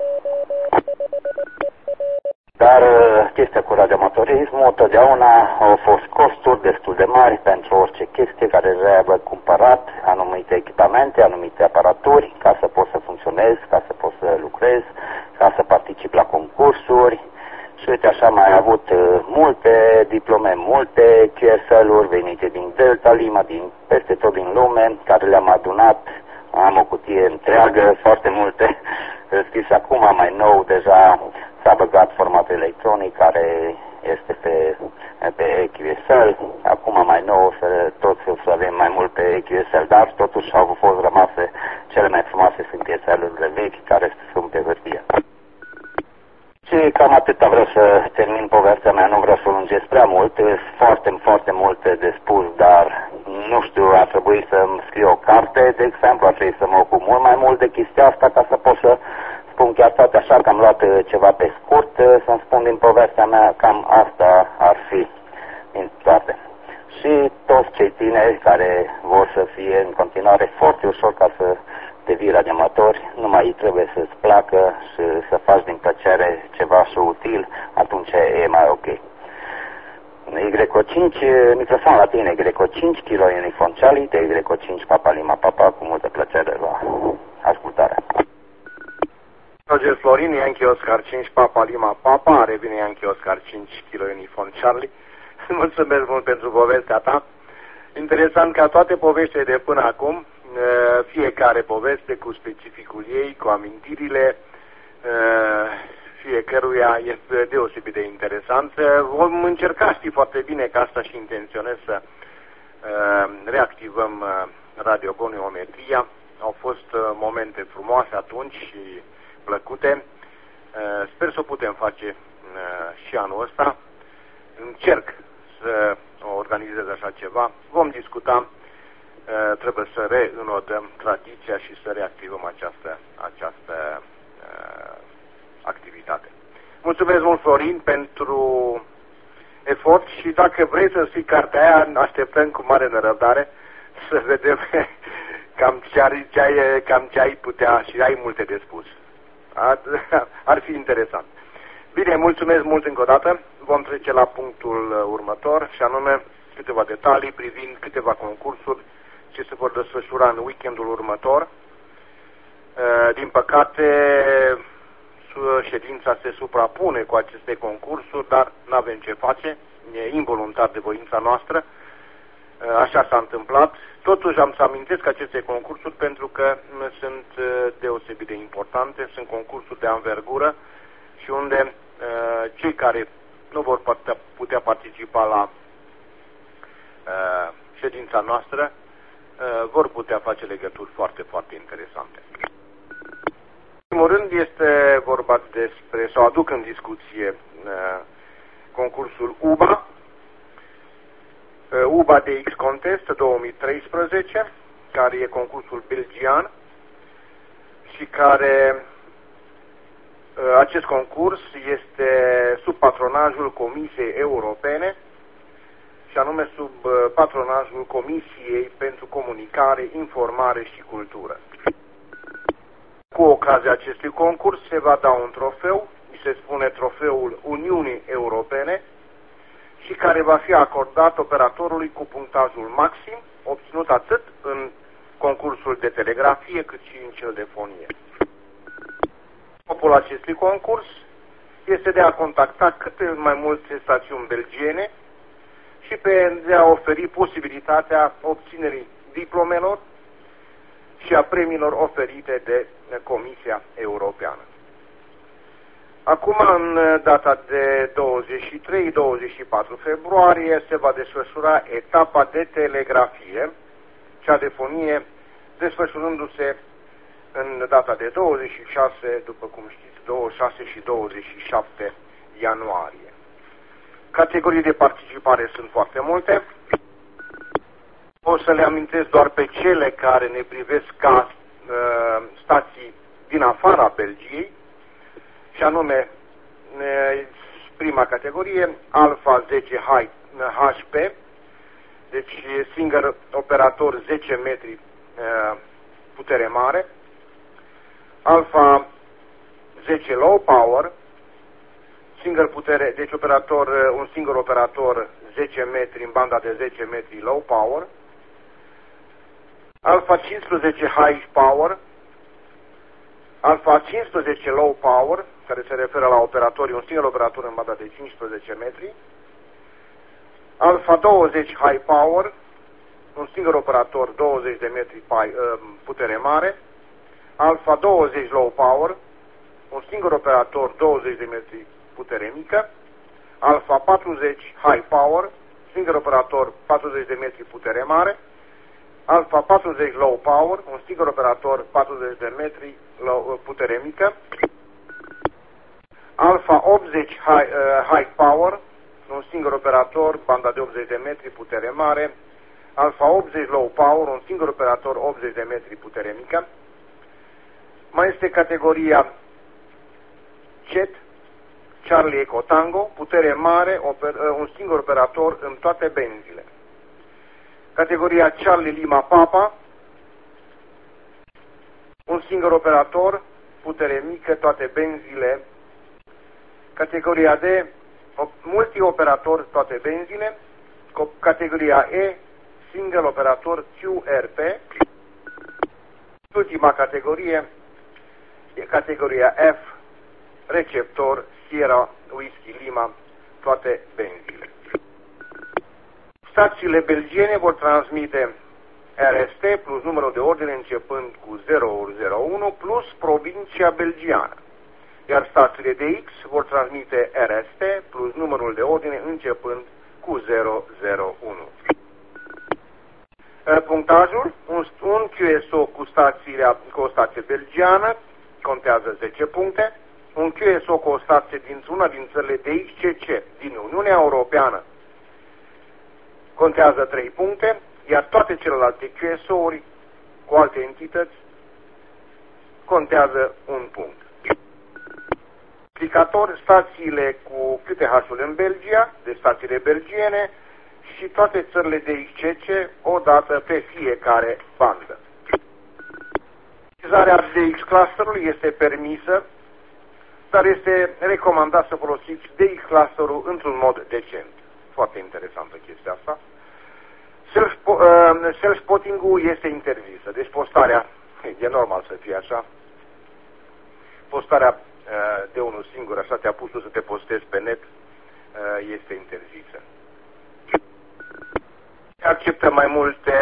Dar chestia cu radioamatorismul, totdeauna au fost costuri destul de mari pentru orice chestie care trebuie cumpărat, anumite echipamente, anumite aparaturi, ca să pot să funcționez, ca să pot să lucrez, ca să particip la concursuri. Și uite, așa mai avut uh, multe diplome, multe Q S L-uri venite din Delta Lima, din peste tot din lume, care le-am adunat. Am o cutie întreagă, foarte multe scris acum, mai nou deja s-a băgat formatul electronic care este pe, pe E Q S L. Acum mai nou să toți să avem mai mult pe E Q S L, dar totuși au fost rămase cele mai frumoase sunt Q S L-urile vechi care sunt pe hârtie. Și cam atâta vreau să termin povestea mea, nu vreau să o lungesc prea mult, foarte, foarte multe de spus, dar nu știu, ar trebui să-mi scriu o carte, de exemplu, ar trebui să mă ocup mult mai mult de chestia asta ca să pot să spun chiar toate așa, că am luat ceva pe scurt, să-mi spun din povestea mea, cam asta ar fi din toate. Și toți cei tineri care vor să fie în continuare foarte ușor ca să devii radioamatori, numai trebuie să-ți placă și să faci din plăcere ceva și util, atunci e mai ok. Y cinci, microfon la tine, Y cinci, Kilo Uniform Charlie, de Y cinci, Papa Lima Papa, cu multă plăcere la ascultare. Roger Florin, Yankee Oscar cinci, Papa Lima Papa, revine Yankee Oscar cinci, Kilo Uniform Charlie. Mulțumesc mult pentru povestea ta. Interesant ca toate poveștile de până acum, fiecare poveste cu specificul ei, cu amintirile fiecăruia, este deosebit de interesant. Vom încerca, știi foarte bine că asta și intenționez să reactivăm radiogoniometria. Au fost momente frumoase atunci și plăcute. Sper să o putem face și anul ăsta. Încerc să organizez așa ceva. Vom discuta. Uh, trebuie să reînodăm tradiția și să reactivăm această, această uh, activitate. Mulțumesc mult, Florin, pentru efort și dacă vrei să scrii cartea aia, așteptăm cu mare nerăbdare să vedem cam ce, ar, ce, ai, cam ce ai putea și ai multe de spus. Ar, ar fi interesant. Bine, mulțumesc mult încă o dată. Vom trece la punctul următor și anume câteva detalii privind câteva concursuri ce se vor desfășura în weekendul următor. Din păcate, ședința se suprapune cu aceste concursuri, dar nu avem ce face, e involuntar de voința noastră. Așa s-a întâmplat. Totuși am să amintesc aceste concursuri pentru că sunt deosebit de importante, sunt concursuri de anvergură și unde uh, cei care nu vor putea, putea participa la uh, ședința noastră uh, vor putea face legături foarte, foarte interesante. În primul rând este vorba despre, sau aduc în discuție uh, concursul U B A, U B A D X Contest două mii treisprezece, care e concursul belgian și care acest concurs este sub patronajul Comisiei Europene și anume sub patronajul Comisiei pentru Comunicare, Informare și Cultură. Cu ocazia acestui concurs se va da un trofeu, se spune Trofeul Uniunii Europene, și care va fi acordat operatorului cu punctajul maxim, obținut atât în concursul de telegrafie, cât și în cel de fonie. Scopul acestui concurs este de a contacta cât mai multe stațiuni belgiene și pe de a oferi posibilitatea obținerii diplomelor și a premiilor oferite de Comisia Europeană. Acum, în data de douăzeci și trei douăzeci și patru februarie, se va desfășura etapa de telegrafie, cea de fonie, desfășurându-se în data de douăzeci și șase, după cum știți, douăzeci și șase și douăzeci și șapte ianuarie. Categorii de participare sunt foarte multe. O să le amintesc doar pe cele care ne privesc ca uh, stații din afara Belgiei, și anume prima categorie, Alpha zece H P, deci single operator zece metri putere mare, Alpha zece Low Power, single putere, deci operator, un singur operator zece metri în banda de zece metri Low Power, Alpha cincisprezece High Power, Alpha cincisprezece Low Power, care se referă la operatori, un singur operator în banda de cincisprezece metri, Alpha douăzeci High Power, un singur operator douăzeci de metri putere mare, Alpha douăzeci Low Power, un singur operator douăzeci de metri putere mică, Alpha patruzeci High Power, singur operator patruzeci de metri putere mare, Alpha patruzeci Low Power, un singur operator patruzeci de metri putere mică, Alpha optzeci High, uh, High Power, un singur operator, banda de optzeci de metri, putere mare, Alpha optzeci Low Power, un singur operator, optzeci de metri, putere mică. Mai este categoria C E T, Charlie Echo Tango, putere mare, oper, uh, un singur operator în toate benzile. Categoria Charlie Lima Papa, un singur operator, putere mică, toate benzile. Categoria D, multi-operator, toate benzile. Categoria E, single operator Q R P. Ultima categorie e categoria F, receptor Sierra Whisky Lima, toate benzile. Stațiile belgiene vor transmite R S T plus numărul de ordine începând cu zero zero unu plus provincia belgiană. Iar stațiile de X vor transmite R S T plus numărul de ordine începând cu zero zero unu. Punctajul, un, un Q S O cu, stațiile, cu o stație belgiană contează zece puncte, un Q S O cu o stație dintr-una din țările de X C C din Uniunea Europeană contează trei puncte, iar toate celelalte Q S O-uri cu alte entități contează un punct. multiplicator, stațiile cu Q T H-ul în Belgia, de stațiile belgiene și toate țările de X C C o dată pe fiecare bandă. Utilizarea D X clusterului este permisă, dar este recomandat să folosiți D X clusterul într-un mod decent. Foarte interesantă chestia asta. Self-spotting-ul este interzisă, deci postarea, e normal să fie așa, postarea de unul singur, așa te-a pus tu să te postezi pe net, este interzisă. Acceptă mai multe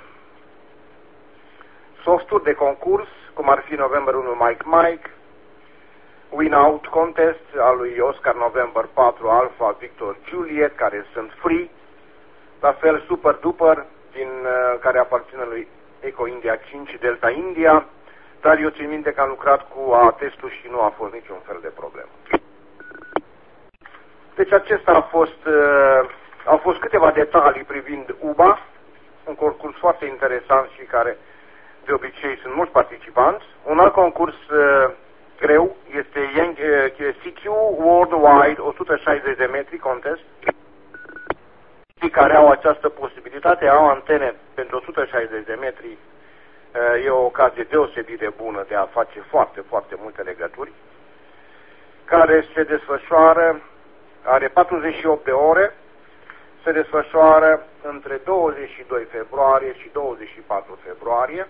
softuri de concurs, cum ar fi November unu Mike Mike, Win Out Contest al lui Oscar November patru Alpha Victor Juliet, care sunt free, la fel Super Duper, din, uh, care aparține lui Eco India cinci Delta India, dar eu țin minte că am lucrat cu A-testul și nu a fost niciun fel de problemă. Deci acesta a fost, uh, au fost câteva detalii privind U B A, un concurs foarte interesant și care de obicei sunt mulți participanți. Un alt concurs uh, greu este uh, C Q Worldwide o sută șaizeci de metri contest. Cei care au această posibilitate, au antene pentru o sută șaizeci de metri, e o ocazie deosebit de bună de a face foarte, foarte multe legături, care se desfășoară, are patruzeci și opt de ore, se desfășoară între douăzeci și doi februarie și douăzeci și patru februarie,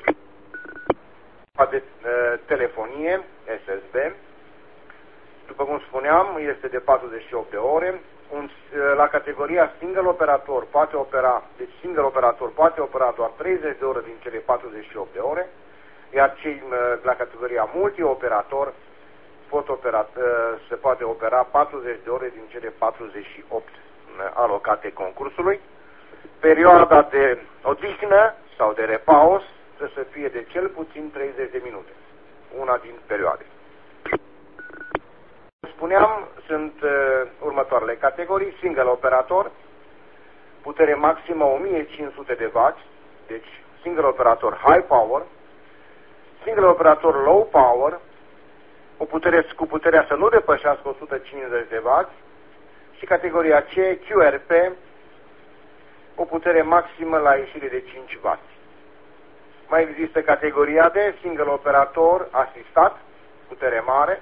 de telefonie, S S B, după cum spuneam, este de patruzeci și opt de ore, Un, la categoria single operator poate opera, deci single operator poate opera doar treizeci de ore din cele patruzeci și opt de ore, iar cei la categoria multioperator pot opera, se poate opera patruzeci de ore din cele patruzeci și opt alocate concursului. Perioada de odihnă sau de repaus trebuie să fie de cel puțin treizeci de minute, una din perioade. Spuneam, sunt uh, următoarele categorii: single operator, putere maximă o mie cinci sute de watt, deci single operator high power, single operator low power, o putere cu puterea să nu depășească o sută cincizeci de watt, și categoria C, Q R P, o putere maximă la ieșire de cinci watt. Mai există categoria D, single operator asistat, putere mare.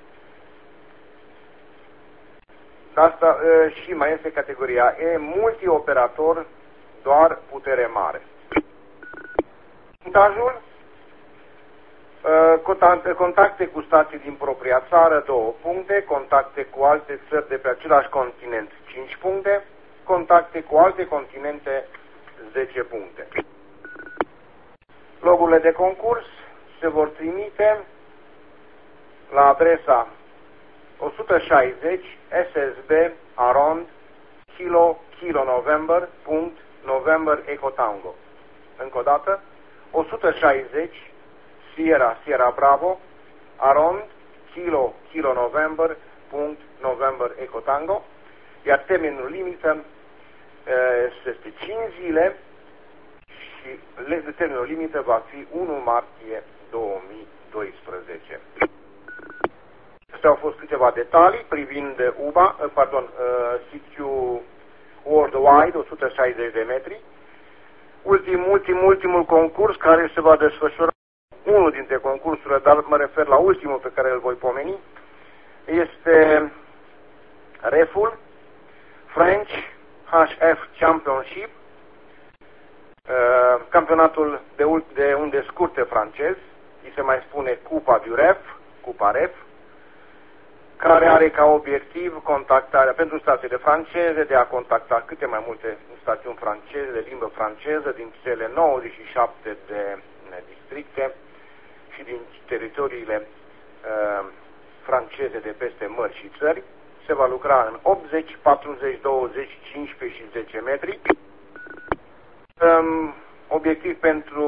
Asta uh, și mai este categoria E, multioperator, doar putere mare. Punctajul, uh, contacte cu stații din propria țară, două puncte, contacte cu alte țări de pe același continent, cinci puncte, contacte cu alte continente, zece puncte. Logurile de concurs se vor trimite la adresa o sută șaizeci S S B Arond Kilo Kilo November punct November Eco Tango. Încă o dată, o sută șaizeci Sierra Sierra Bravo Arond Kilo Kilo November punct November Eco Tango, iar termenul limită este cinci zile și termenul limită va fi unu martie două mii doisprezece. Acestea au fost câteva detalii privind U B A, pardon, C Q Worldwide o sută șaizeci de metri. Ultim, ultim, ultimul concurs care se va desfășura, unul dintre concursurile, dar mă refer la ultimul pe care îl voi pomeni, este R E F-ul, French H F Championship, uh, campionatul de, de unde scurte francez, îi se mai spune Cupa du R E F, Cupa R E F, care are ca obiectiv contactarea pentru stațiile franceze, de a contacta câte mai multe stațiuni franceze de limbă franceză din cele nouăzeci și șapte de districte și din teritoriile uh, franceze de peste mări și țări. Se va lucra în optzeci, patruzeci, douăzeci, cincisprezece și zece metri. Um, obiectiv pentru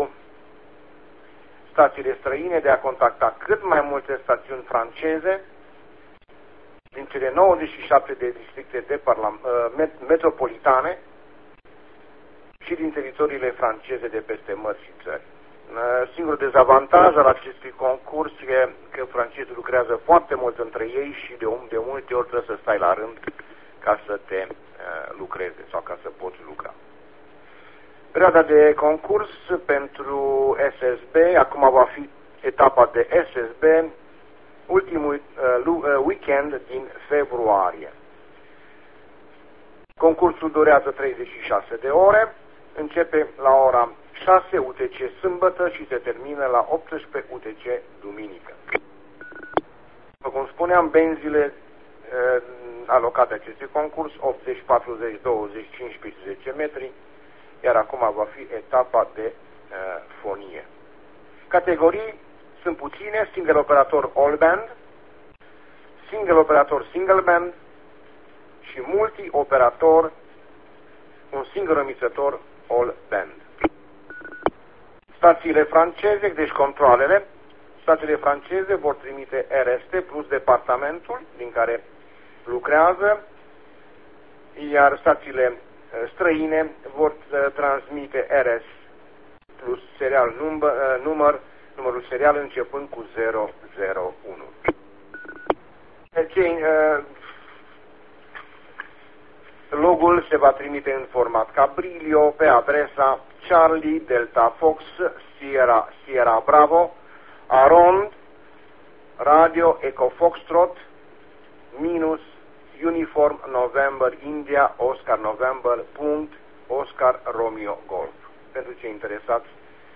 stațiile străine de a contacta cât mai multe stațiuni franceze din cele nouăzeci și șapte de districte de uh, metropolitane și din teritoriile franceze de peste mări și țări. Singurul dezavantaj al acestui concurs e că francezii lucrează foarte mult între ei și de, de multe ori trebuie să stai la rând ca să te uh, lucreze sau ca să poți lucra. Perioada de concurs pentru S S B, acum va fi etapa de S S B, ultimul uh, weekend din februarie. Concursul durează treizeci și șase de ore, începe la ora șase U T C sâmbătă și se termină la optsprezece U T C duminică. După cum spuneam, benzile uh, alocate acestui concurs, optzeci, patruzeci, douăzeci, cincisprezece și zece metri, iar acum va fi etapa de uh, fonie. Categorii sunt puține: single operator all band, single operator single band și multi-operator, un singur emițător all band. Stațiile franceze, deci controlele, stațiile franceze vor trimite R S T plus departamentul din care lucrează, iar stațiile străine vor transmite R S plus serial număr, număr, numărul serial începând cu zero zero unu. Deci, logul se va trimite în format Cabrilio pe adresa Charlie Delta Fox Sierra Sierra Bravo Arond Radio Eco Foxtrot minus Uniform November India Oscar November punct Oscar Romeo Golf. Pentru cei interesați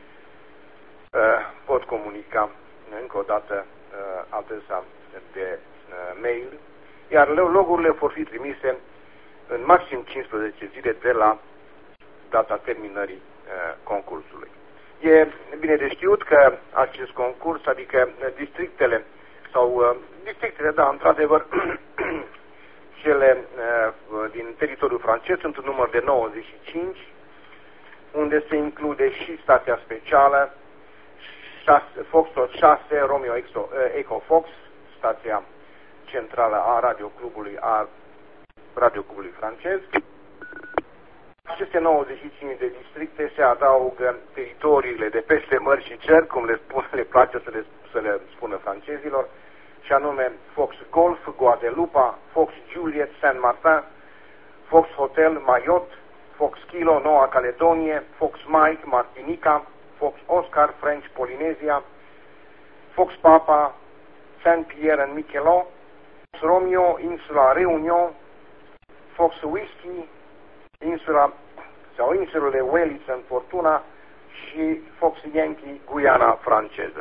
pot comunica încă o dată adresa de mail, iar logurile vor fi trimise în maxim cincisprezece zile de la data terminării uh, concursului. E bine de știut că acest concurs, adică districtele sau uh, districtele, da, într-adevăr, cele uh, din teritoriul francez sunt un număr de nouăzeci și cinci, unde se include și stația specială șase, Foxtrot șase, Romeo Exo, uh, Eco Fox, stația centrală a radioclubului a radioclubului francez. Aceste nouăzeci și cinci de districte se adaugă teritoriile de peste mări și cer, cum le, spun, le place să le, să le spună francezilor, și anume Fox Golf, Guadeloupe, Fox Juliet, Saint Martin, Fox Hotel, Mayotte, Fox Kilo, Noua Caledonie, Fox Mike, Martinica, Fox Oscar, French Polynesia, Fox Papa, Saint-Pierre and Miquelon, Fox Romeo, insula Reunion, Fox Whisky, insula sau insulele Wallis în Fortuna și Fox Yankee, Guiana franceză.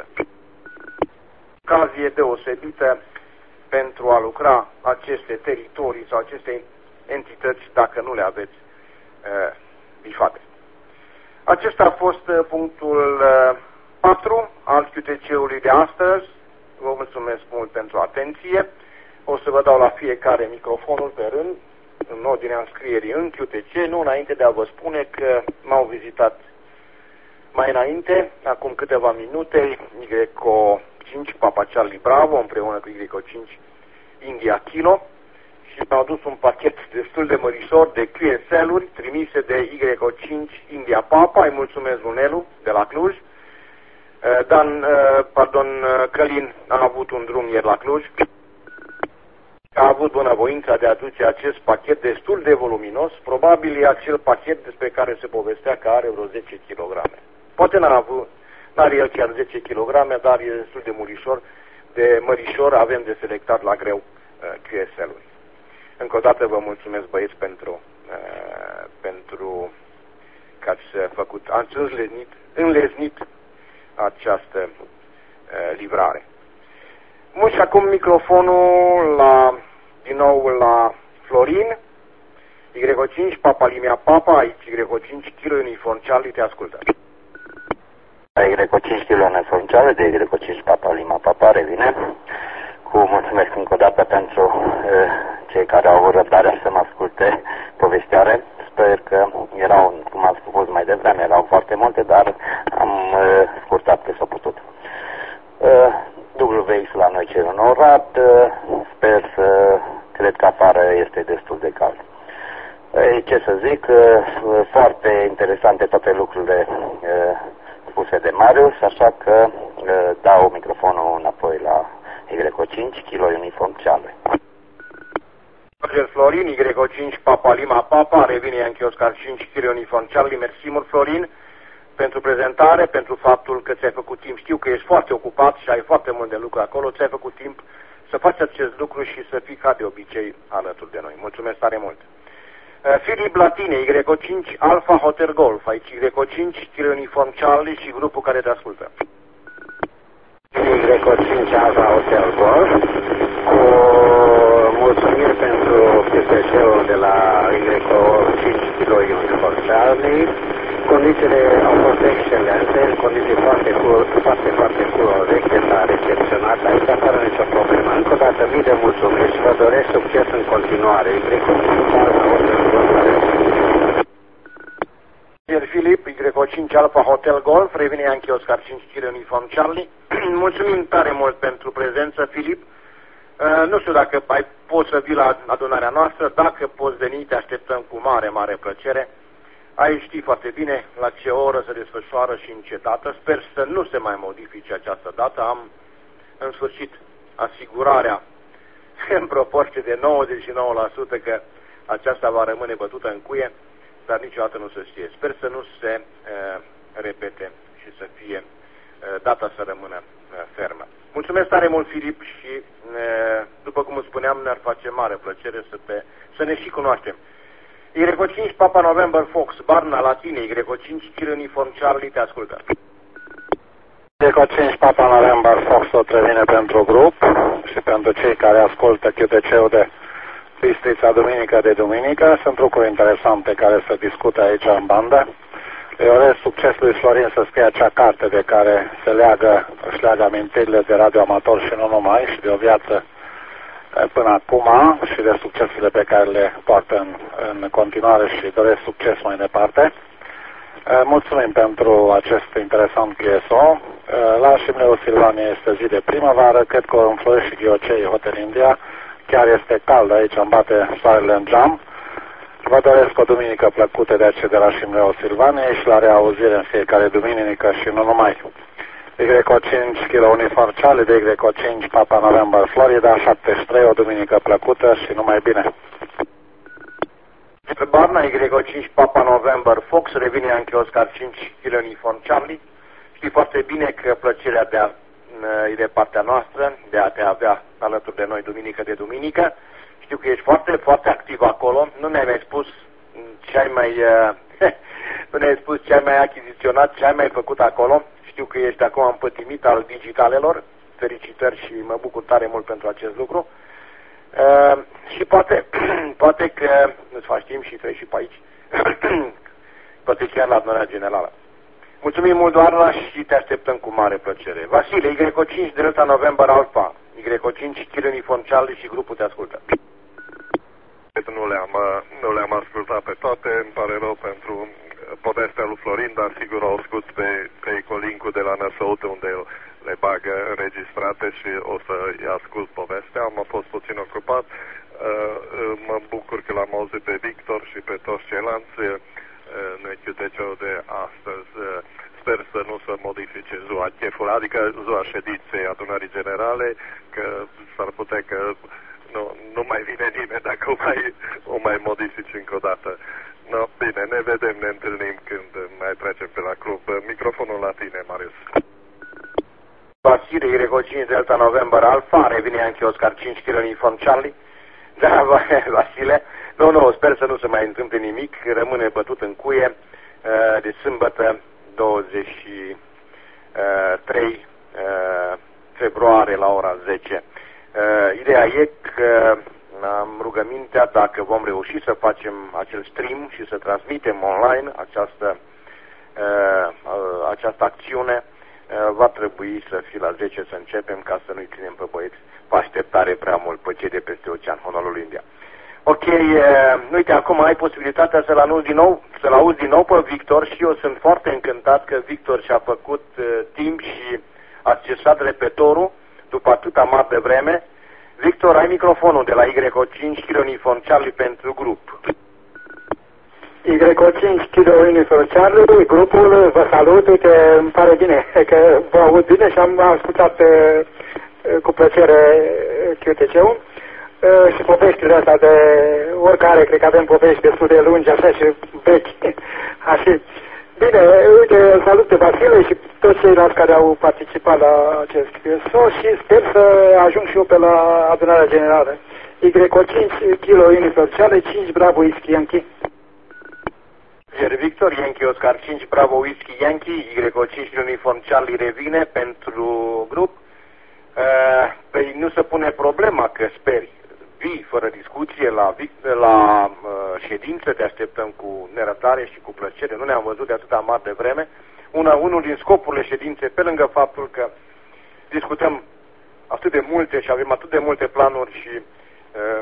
Ocazie deosebită pentru a lucra aceste teritorii sau aceste entități dacă nu le aveți uh, bifate. Acesta a fost uh, punctul uh, patru al Q T C-ului de astăzi. Vă mulțumesc mult pentru atenție. O să vă dau la fiecare microfonul pe rând, în ordinea înscrierii în Q T C, nu înainte de a vă spune că m-au vizitat mai înainte, acum câteva minute, Y cinci Papa Charlie Bravo, împreună cu Y cinci India Kilo, și mi-au dus un pachet destul de mărișor de Q S L-uri trimise de Y cinci India Papa. Îi mulțumesc lui Nelu de la Cluj. Dan, pardon, Călin a avut un drum ieri la Cluj. A avut bunăvoința de a aduce acest pachet destul de voluminos, probabil e acel pachet despre care se povestea că are vreo zece kilograme. Poate n-a avut, n-are el chiar zece kilograme, dar e destul de murișor, de mărișor, avem de selectat la greu uh, Q S L-uri. Încă o dată vă mulțumesc, băieți, pentru, uh, pentru că ați făcut, ați înleznit, înleznit această uh, livrare. Mult și acum microfonul la, din nou la Florin, Y cinci, Papa Limea Papa, aici Y cinci, Kilo Uniform Charlie, te ascultă. Y cinci, Kilo Uniform Charlie, de Y cinci, Papa Lima Papa, revine. Cu mulțumesc încă o dată pentru uh, cei care au răbdarea să mă asculte povesteare. Sper că erau, cum am spus mai devreme, erau foarte multe, dar am uh, scurtat cât s-a putut. Uh, W X la noi cel onorat, sper să, cred că afară este destul de cald. Ce să zic, foarte interesante toate lucrurile spuse înainte de Marius, așa că uh, dau microfonul înapoi la Y O cinci, Kilo Uniform Charlie. Roger Florin, Y O cinci, Papa Lima Papa, revine Yankee Oscar cinci, Kilo Uniform Charlie. Mersi mult, Florin, pentru prezentare, pentru faptul că ți-ai făcut timp. Știu că ești foarte ocupat și ai foarte mult de lucru acolo, ți-ai făcut timp să faci acest lucru și să fii ca de obicei alături de noi. Mulțumesc tare mult. Uh, Filip Latine, Y O cinci, Alpha Hotel Golf, aici Y O cinci, Kilo Uniform Charlie și grupul care te ascultă. Y O cinci, Alpha Hotel Golf, cu mulțumiri pentru Q T C-ul de la Y O cinci, Kilo Uniform Charlie. Condițiile au fost excelente, în condiții foarte, foarte, foarte corecte, s-a recepționat aici, fără nicio problemă. Încă o dată, mii de mulțumiri și vă doresc succes în continuare. Y O cinci, Alpha Hotel Golf. Filip, Y O cinci, Alpha Hotel Golf, revine Yankee Oscar cinci, Kilo Uniform Charlie. Mulțumim tare mult pentru prezență, Filip. Uh, nu știu dacă ai, poți să vii la adunarea noastră, dacă poți veni, te așteptăm cu mare, mare plăcere. Ai ști foarte bine la ce oră se desfășoară și în ce dată. Sper să nu se mai modifice această dată. Am în sfârșit asigurarea în proporție de nouăzeci și nouă la sută că aceasta va rămâne bătută în cuie, dar niciodată nu se știe. Sper să nu se uh, repete și să fie uh, data să rămână uh, fermă. Mulțumesc tare mult, Filip, și uh, după cum spuneam, ne-ar face mare plăcere să, te, să ne și cunoaștem. Y O cinci, Papa November Fox, Barna Latine, Y O cinci, Kilo Uniform Charlie, te ascultă. Y O cinci, Papa November Fox, tot revine pentru grup și pentru cei care ascultă Q T C-ul de Bistrița duminică de duminică. Sunt lucruri interesante care se discută aici în bandă. Îi urez succes lui Florin să scrie acea carte de care se leagă, își leagă amintirile de radioamator și nu numai, și de o viață până acum și de succesele pe care le poartă în, în continuare și doresc succes mai departe. Mulțumim pentru acest interesant Q S O. La Șimleu Silvania este zi de primăvară, cred că în Florești și Ghiocei, Hotel India, chiar este cald aici, îmi bate soarele în geam. Vă doresc o duminică plăcută de aceea de la Șimleu Silvania și la reauzire în fiecare duminică și nu numai. Y O cinci, Kilo Uniform Charlie, de Y O cinci, Papa November Florida, șaptezeci și trei, o duminică plăcută și numai bine. Barna, Y O cinci, Papa November Fox, revine Yankee Oscar cinci, Kilo Uniform Charlie. Știi foarte bine că plăcerea de a, e de partea noastră, de a te avea alături de noi duminică de duminică. Știu că ești foarte, foarte activ acolo. Nu ne-ai mai spus ce ai mai, nu ne-ai spus ce ai mai achiziționat, ce ai mai făcut acolo. Știu că ești acum împătimit al digitalelor. Felicitări și mă bucur tare mult pentru acest lucru. Uh, și poate, poate că îți faci timp și treci și pe aici. Poate chiar la adunarea generală. Mulțumim mult, Doarna, și te așteptăm cu mare plăcere. Vasile, Y O cinci, Delta November Alpha, Y O cinci, Kilo Uniform Charlie și grupul te ascultă. Nu le-am, nu le-am ascultat pe toate, îmi pare rău pentru povestea lui Florin, dar sigur au scos pe, pe Ecolincul de la Năsăută, unde le bagă înregistrate și o să-i ascult povestea. Am fost puțin ocupat. Mă bucur că l-am auzit pe Victor și pe toți ceilalți în Q T C-ul de astăzi. Sper să nu se modifice ziua chefului, adică ziua ședinței adunării generale, că s-ar putea că nu, nu mai vine nimeni dacă o mai, o mai modifici încă o dată. No, bine, ne vedem, ne întâlnim când mai trecem pe la club. Microfonul la tine, Marius. Vasile, Y O cinci, Delta November Alpha, revine Yankee Oscar cinci, Kilo Uniform Charlie. Da, Vasile, nu, nu, sper să nu se mai întâmple nimic, rămâne bătut în cuie de sâmbătă douăzeci și trei februarie la ora zece. Ideea e că am rugămintea, dacă vom reuși să facem acel stream și să transmitem online această, această acțiune, va trebui să fie la zece să începem, ca să nu-i ținem pe băieți pe așteptare prea mult pe cei de peste ocean, Honolulu, India. Ok, uh, uite, acum ai posibilitatea să-l anunț din nou, să-l auzi din nou pe Victor și eu sunt foarte încântat că Victor și-a făcut uh, timp și a accesat repetorul după atâta mare de vreme. Victor, ai microfonul de la Y O cinci, Kilo Uniform Charlie pentru grup. Y cinci Kilo Uniform Charlie, grupul, vă salut, uite, îmi pare bine că vă aud bine și am ascultat uh, cu plăcere Q T C-ul uh, și poveștile astea de oricare, cred că avem povești destul de lungi, așa și vechi, așa. Bine, uite, îl salut pe Vasile și toți ceilalți care au participat la acest so și sper să ajung și eu pe la adunarea generală. Y cinci Kilo Uniform Charlie, cinci Bravo Whisky Yankee. Victor, Yankee Oscar cinci, Bravo Whisky Yankee, Y cinci Uniform Charlie revine pentru grup. Uh, păi nu se pune problema că speri. Vii fără discuție la, la uh, ședință, te așteptăm cu nerăbdare și cu plăcere. Nu ne-am văzut de atâta mare de vreme. Una, unul din scopurile ședinței, pe lângă faptul că discutăm atât de multe și avem atât de multe planuri și, uh,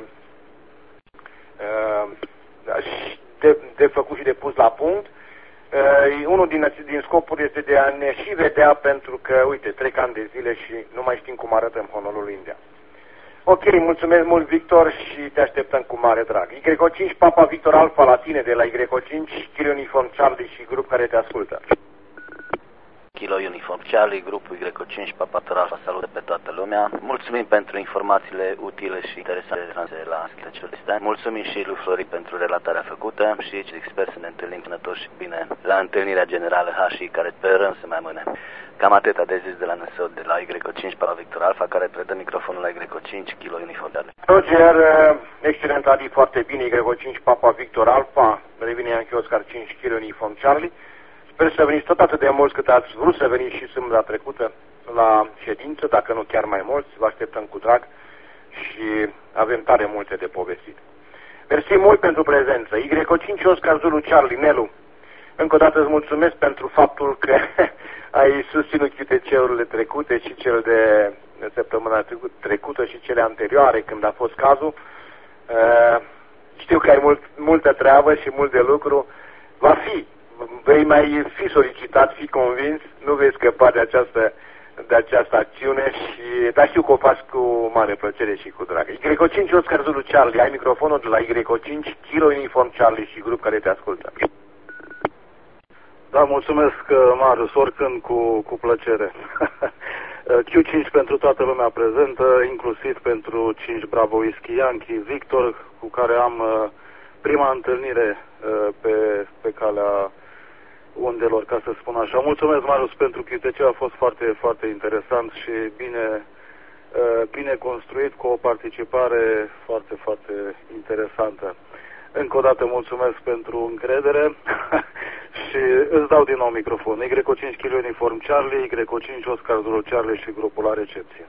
uh, de, de făcut și de pus la punct, uh, unul din, din scopuri este de a ne și vedea, pentru că, uite, trec ani de zile și nu mai știm cum arătăm honorul India. Ok, mulțumesc mult, Victor, și te așteptăm cu mare drag. Y cinci Papa Victor Alfa la tine de la Y cinci Kilo Uniform Charlie și grup care te ascultă. Kilo Uniform Charlie, grupul Y cinci Papa Victor Alfa salută pe toată lumea. Mulțumim pentru informațiile utile și interesante la Schileciul. Mulțumim și lui Florin pentru relatarea făcută și sper să ne întâlnim sănătoși și bine la întâlnirea generală H și care sperăm să mai mâne. Cam atâta de zis de la N S O de la Y cinci Papa Victor Alfa, care predă microfonul la Y cinci Kilo Uniform Charlie. Roger, excelent, Adi, foarte bine. Y cinci Papa Victor Alfa, revine Yankee Oscar cinci Kilo Uniform Charlie. Sper să veniți tot atât de mulți cât ați vrut să veniți și sâmbătă trecută la ședință, dacă nu chiar mai mulți, vă așteptăm cu drag și avem tare multe de povestit. Mersi mult pentru prezență. Y cinci Oscar Zulu Charlie, Nelu, încă o dată îți mulțumesc pentru faptul că ai susținut Q T C-urile trecute și cel de săptămâna trecută și cele anterioare, când a fost cazul. Știu că ai mult, multă treabă și mult de lucru. Va fi, vei mai fi solicitat, fi convins, nu vei scăpa de această, de această acțiune, și, dar știu că o faci cu mare plăcere și cu drag. Y cinci Oscar Zulu Charlie, ai microfonul de la Y cinci Kilo Uniform Charlie și grup care te ascultă. Da, mulțumesc, Marius, oricând cu, cu plăcere. Q cinci pentru toată lumea prezentă, inclusiv pentru cinci Bravo Whisky Yankee, Victor, cu care am uh, prima întâlnire uh, pe, pe calea undelor, ca să spun așa. Mulțumesc, Marius, pentru Q T C, a fost foarte, foarte interesant și bine, uh, bine construit, cu o participare foarte, foarte interesantă. Încă o dată mulțumesc pentru încredere și îți dau din nou microfon. Y cinci Kilo Uniform Charlie, Y cinci Oscar Zulu Charlie și grupul la recepție.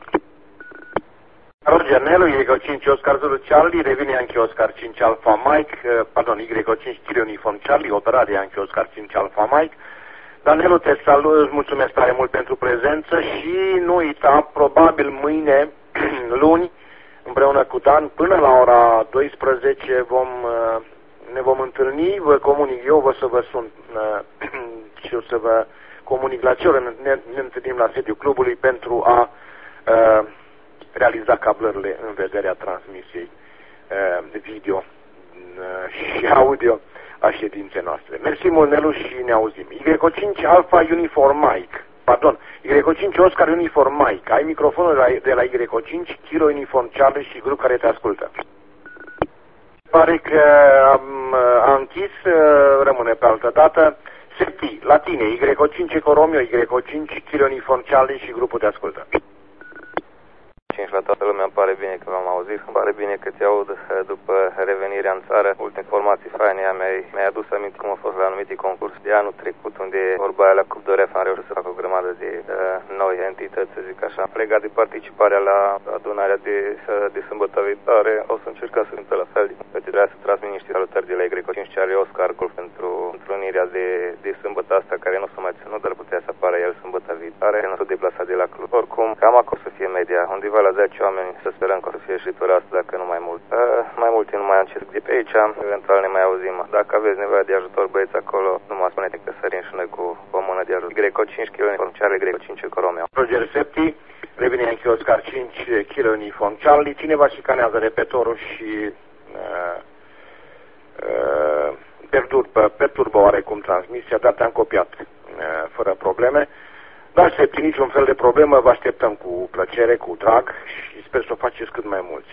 Roger Nelu, Y cinci Oscar Zulu Charlie, revine Yankee Oscar cinci Alpha Mike, pardon, Y cinci Kilo Uniform Charlie, operat de Yankee Oscar cinci Alpha Mike. Danelu, te salut, îți mulțumesc tare mult pentru prezență și nu uita, probabil mâine, luni, împreună cu Dan, până la ora douăsprezece vom, ne vom întâlni, vă comunic eu, vă să vă sun și o să vă comunic la ce oră ne, ne, ne întâlnim la sediul clubului pentru a uh, realiza cablările în vederea transmisiei uh, video uh, și audio a ședinței noastre. Mersi mult, Nelu, și ne auzim. Y cinci Alpha Uniform Mike. Pardon, Y cinci Oscar Uniform Mike. Ai microfonul de la, de la Y cinci Kilo Uniform Charlie și grup care te ascultă. Pare că am, am închis, rămâne pe altă dată. Septi, la tine, Y cinci Eco Romeo, Y cinci Kilo Uniform Charlie și grupul te ascultă. cinci la toată lumea, îmi pare bine că v-am auzit, îmi pare bine că te aud după revenirea în țară. Multe informații faine, mi-ai, mi-ai adus aminte cum a fost la anumite concurs de anul trecut, unde vorba aia la Cup Doref am reușit să fac o grămadă de uh, noi entități, să zic așa. Legat de participarea la adunarea de, de sâmbătă viitoare, o să încerc să întâmple la fel. Trebuia să transmit niște salutări de la Y cinci Charlie Oscar Golf pentru întrunirea de, de sâmbătă asta, care nu s-a mai ținut, dar putea să apară el sâmbătă viitoare, nu s-a deplasat de la club. Oricum, cam acolo să fie media, undeva la zece oameni, să sperăm că o să fie și tura asta, dacă nu mai mult. Uh, mai multe nu mai am ce de pe aici, eventual ne mai auzim. Dacă aveți nevoie de ajutor, băieți acolo, nu mă spuneți că sărim și noi cu o mână de ajutor. Y cinci Kilo Uniform Charlie, Y cinci Eco Romeo. Roger Septi, revine Yankee Oscar cinci Kilo Uniform Charlie. Cineva șicanează repetorul și uh, uh, perturbă, perturbă oarecum transmisia, dar te-am copiat fără probleme. Dar să fie niciun fel de problemă, vă așteptăm cu plăcere, cu drag și sper să o faceți cât mai mulți.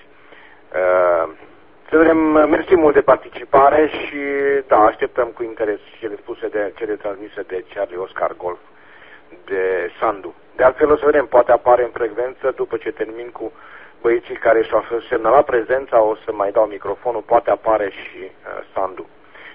Să vedem, mersi mult de participare și da, așteptăm cu interes cele spuse de cele transmise de Charlie Oscar Golf, de Sandu. De altfel o să vedem, poate apare în frecvență după ce termin cu băieții care și-au semnalat prezența, o să mai dau microfonul, poate apare și uh, Sandu.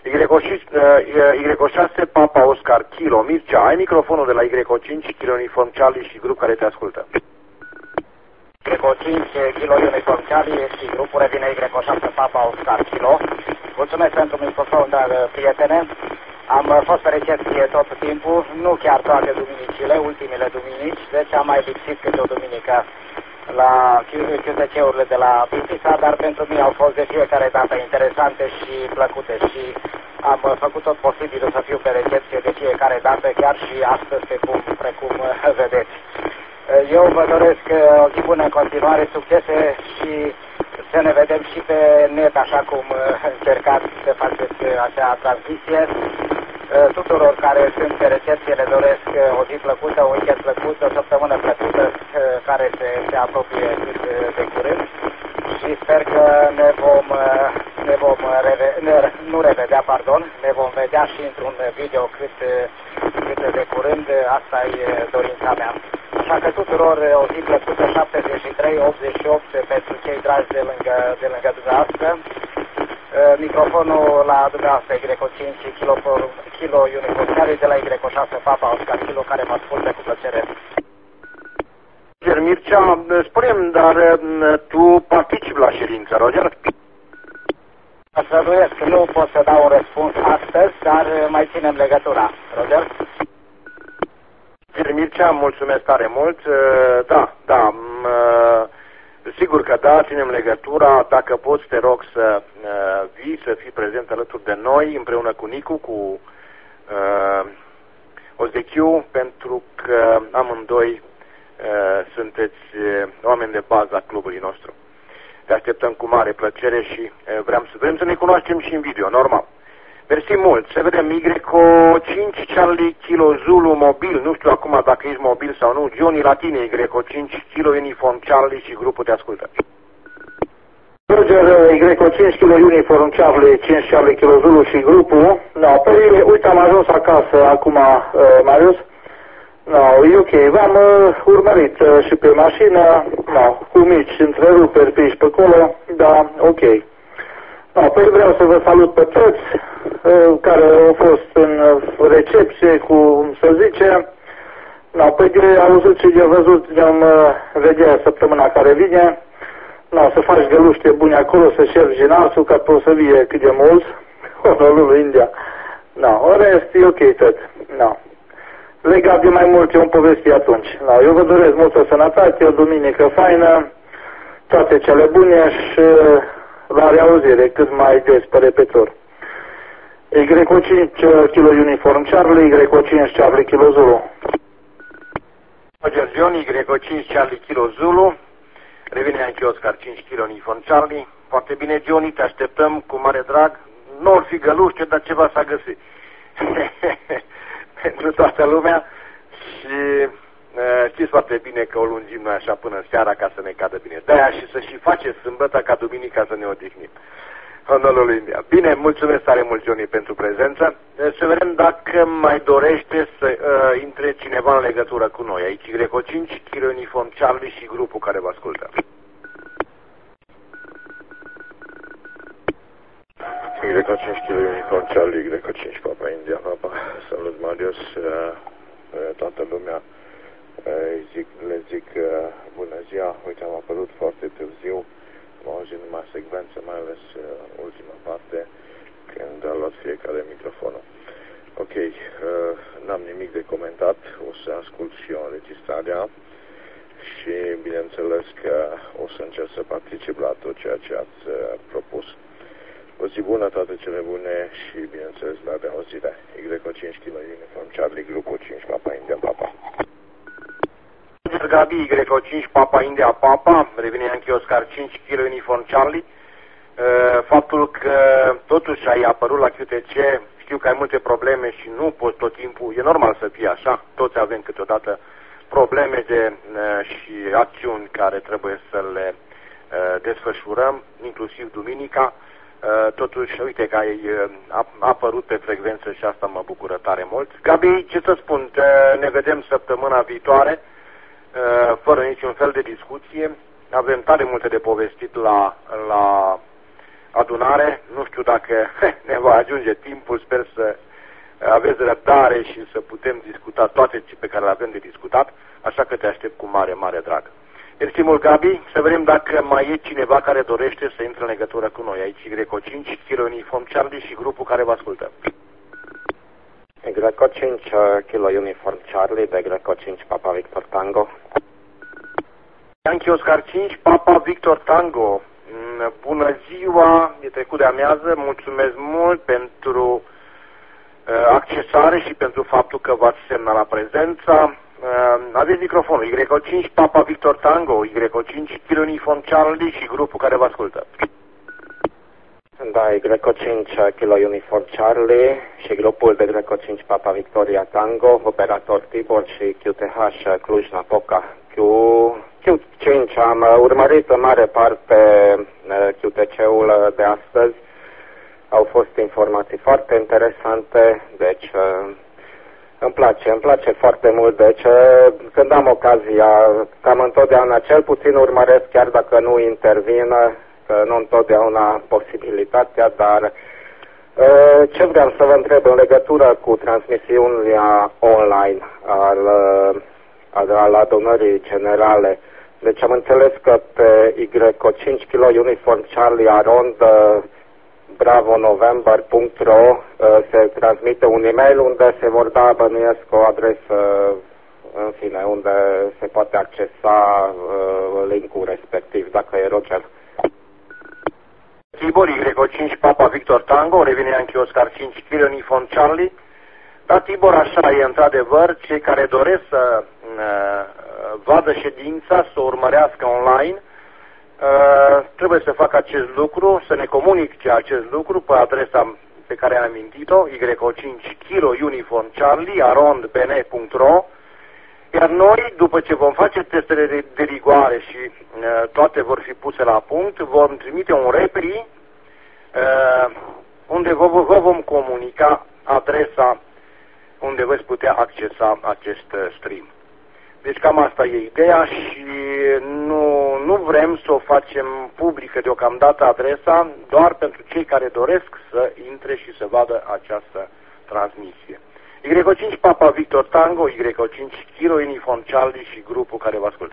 Y șase Papa Oscar Kilo, Mircea, ai microfonul de la Y cinci Kilo Uniform Charlie și grup care te ascultă. Y cinci Kilo Uniform Charlie și grupul revine Y șase Papa Oscar Kilo. Mulțumesc pentru microfon, dar prietene. Am fost pe recepție tot timpul, nu chiar toate duminicile, ultimele duminici, deci am mai lipsit câte o duminică la Q T C-urile de la Pitița, dar pentru mine au fost de fiecare dată interesante și plăcute și am făcut tot posibilul să fiu pe recepție de fiecare dată, chiar și astăzi, pe cum, precum vedeți. Eu vă doresc o zi bună în continuare, succese și să ne vedem și pe net, așa cum încercați să faceți acea transmisie. Tuturor care sunt pe recepție le doresc o zi plăcută, un weekend plăcut, o săptămână plăcută care se, se apropie cât de curând și sper că ne vom, ne vom reve, ne, nu revedea, pardon, ne vom vedea și într-un video cât, cât de curând, asta e dorința mea. Așa că tuturor o zi plăcută, șaptezeci și trei optzeci și opt pentru cei dragi de lângă, de lângă dumneavoastră. Microfonul la dumneavoastră Y cinci Kilo, Kilo Uniform Charlie de la Y șase Papa Oscar Kilo, care mă ascultă cu plăcere. Mircea, spune-mi, dar tu participi la ședință, Roger? Străduiesc, nu pot să dau un răspuns astăzi, dar mai ținem legătura. Roger? Mircea, mulțumesc tare mult. Da, da, sigur că da, ținem legătura. Dacă poți, te rog să vii, să fii prezent alături de noi, împreună cu Nicu, cu Ozechiu, pentru că amândoi sunteți oameni de bază a clubului nostru. Te așteptăm cu mare plăcere și vrem să, vrem să ne cunoaștem și în video, normal. Mersi mult. Să vedem Y cinci Charlie Kilo Zulu mobil. Nu știu acum dacă ești mobil sau nu. Johnny Latine Y cinci Kilo Uniform Charlie și grupul te ascultă. Roger, Y cinci Kilo Uniform Charlie, cinci Charlie Kilo Zulu și grupul. Da, păi, uite, am ajuns acasă acum, uh, Marius. No, e ok. V-am uh, urmărit uh, și pe mașină, no, cu mici întreruperi pe aici pe acolo, da, ok. No, păi vreau să vă salut pe toți uh, care au fost în recepție, cum să zice. No, păi de auzit și de văzut ne-am uh, vedea săptămâna care vine. No, să faci găluște bune acolo, să șergi nasul, ca pe o să vie cât de mulți. Onorul India. No, în rest e ok tot. No. Legat de mai mult eu îmi povesti atunci. No, eu vă doresc multă sănătate, o duminică faină, toate cele bune și la reauzire cât mai des pe repetor. Y cinci Kilo Uniform Charlie, Y cinci Charlie Kilo Zulu. Roger John, Y cinci Charlie Kilo Zulu. Revine anche Oscar cinci Kilo Uniform Charlie. Foarte bine, Johnny, te așteptăm cu mare drag. Nu or fi găluște, dar ceva s-a găsit. Pentru toată lumea și uh, știți foarte bine că o lungim noi așa până seara ca să ne cadă bine. De-aia și să și face sâmbătă ca duminica să ne odihnim. Honorul India. Bine, mulțumesc tare mult, Johnny, pentru prezență. Să vedem dacă mai dorește să uh, intre cineva în legătură cu noi. Aici Y cinci, Kilo Uniform Charlie și grupul care vă ascultă. Y cinci Kilo Uniform Charlie, Y cinci Papa India, Papa. Salut, Marius, toată lumea. Zic, le zic bună ziua. Uite, am apărut foarte târziu. Am auzit numai secvență, mai ales ultima parte, când a luat fiecare microfonul. Ok, n-am nimic de comentat. O să ascult și eu înregistrarea și bineînțeles că o să încerc să particip la tot ceea ce ați propus. O zi bună, toate cele bune și, bineînțeles, la reauzire. Y cinci Kilo Uniform Charlie, grupul cinci Papa India, Papa. Gabi, Y cinci Papa India, Papa. Revine anche Oscar cinci Kilo Uniform Charlie. faptul că totuși ai apărut la Q T C, știu că ai multe probleme și nu poți tot timpul, e normal să fie așa, toți avem câteodată probleme de, și acțiuni care trebuie să le desfășurăm, inclusiv duminica. Totuși, uite că ai apărut pe frecvență și asta mă bucură tare mult. Gabi, ce să spun, ne vedem săptămâna viitoare, fără niciun fel de discuție. Avem tare multe de povestit la, la adunare. Nu știu dacă ne va ajunge timpul, sper să aveți răbdare și să putem discuta toate ce pe care le avem de discutat, așa că te aștept cu mare, mare drag. Mersi mult, Gabi, să vedem dacă mai e cineva care dorește să intre în legătură cu noi. Aici Greco cinci, Kilo Uniform Charlie și grupul care vă ascultă. Greco cinci, Kilo Uniform Charlie, de Greco cinci, Papa Victor Tango. Yankee Oscar cinci, Papa Victor Tango. Bună ziua, e trecut de amiază, mulțumesc mult pentru uh, accesare și pentru faptul că v-ați semnalat prezența. Uh, aveți microfonul, Y cinci, Papa Victor Tango, Y cinci, Kilo Uniform Charlie și grupul care vă ascultă. Da, Y cinci, Kilo Uniform Charlie și grupul de Greco cinci, Papa Victoria Tango, operator Tibor și Q T H Cluj-Napoca. Q, Q cinci, am urmărit în mare parte Q T C-ul de astăzi. Au fost informații foarte interesante, deci îmi place, îmi place foarte mult. Deci când am ocazia, cam întotdeauna, cel puțin urmăresc, chiar dacă nu intervin, că nu întotdeauna posibilitatea, dar ce vreau să vă întreb în legătură cu transmisiunea online al, al, al adunării generale. Deci am înțeles că pe Y cinci Kilo Uniform Charlie Arond bravo november punct ro se transmite un e-mail unde se vor da, bănuiesc, o adresă, în fine, unde se poate accesa link-ul respectiv, dacă e Roger. Tibor, Y cinci, Papa Victor Tango, revine Yankee Oscar cinci, Kilo Uniform Charlie. Da, Tibor, așa e, într-adevăr, cei care doresc să uh, vadă ședința, să o urmărească online, uh, trebuie să facă acest lucru, să ne comunice acest lucru pe adresa pe care am amintit-o, Y cinci, Kilo Uniform Charlie, arond b n punct ro. Iar noi, după ce vom face testele de, de rigoare și uh, toate vor fi puse la punct, vom trimite un repri uh, unde vă, vă vom comunica adresa unde veți putea accesa acest uh, stream. Deci cam asta e ideea și nu, nu vrem să o facem publică deocamdată adresa, doar pentru cei care doresc să intre și să vadă această transmisie. Y cinci Papa Victor Tango, Y cinci Kilo Uniform Charlie și grupul care vă ascultă.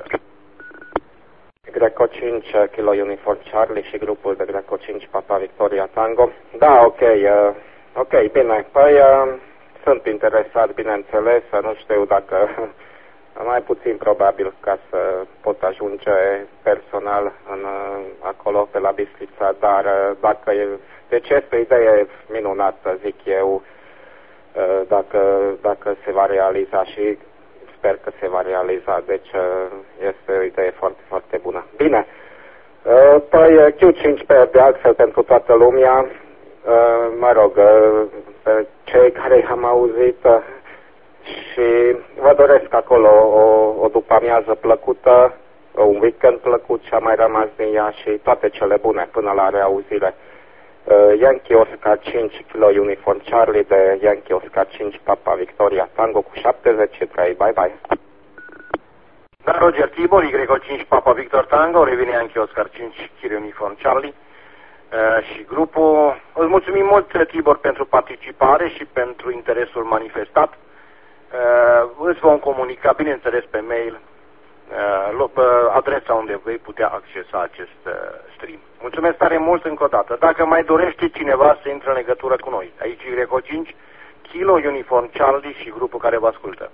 Y cinci Kilo Uniform Charlie și grupul de Y cinci Papa Victoria Tango. Da, ok, uh, ok, bine. Păi uh, sunt interesat, bineînțeles, nu știu dacă mai puțin probabil ca să pot ajunge personal în, uh, acolo pe la Bistrița, dar uh, dacă e, deci este o idee minunată, zic eu, Dacă, dacă se va realiza și sper că se va realiza. Deci este o idee foarte, foarte bună. Bine. Păi Q cinci pe de altfel pentru toată lumea, mă rog, pe cei care i-am auzit și vă doresc acolo o, o după-amiază plăcută, un weekend plăcut ce a mai rămas din ea și toate cele bune până la reauzire. Uh, Yankee Oscar cinci Kilo Uniform Charlie de Yankee Oscar cinci Papa Victoria Tango cu șaptezeci și trei. Bye bye. Da, Roger Tibor, Y cinci Papa Victor Tango, revine Yankee Oscar cinci Kilo Uniform Charlie uh, și grupul. Îți mulțumim mult, Tibor, pentru participare și pentru interesul manifestat. Uh, îți vom comunica, bineînțeles, pe mail uh, adresa unde vei putea accesa acest uh, stream. Mulțumesc tare mult încă o dată. Dacă mai dorește cineva să intre în legătură cu noi, aici Y cinci, Kilo Uniform Charlie și grupul care vă ascultă.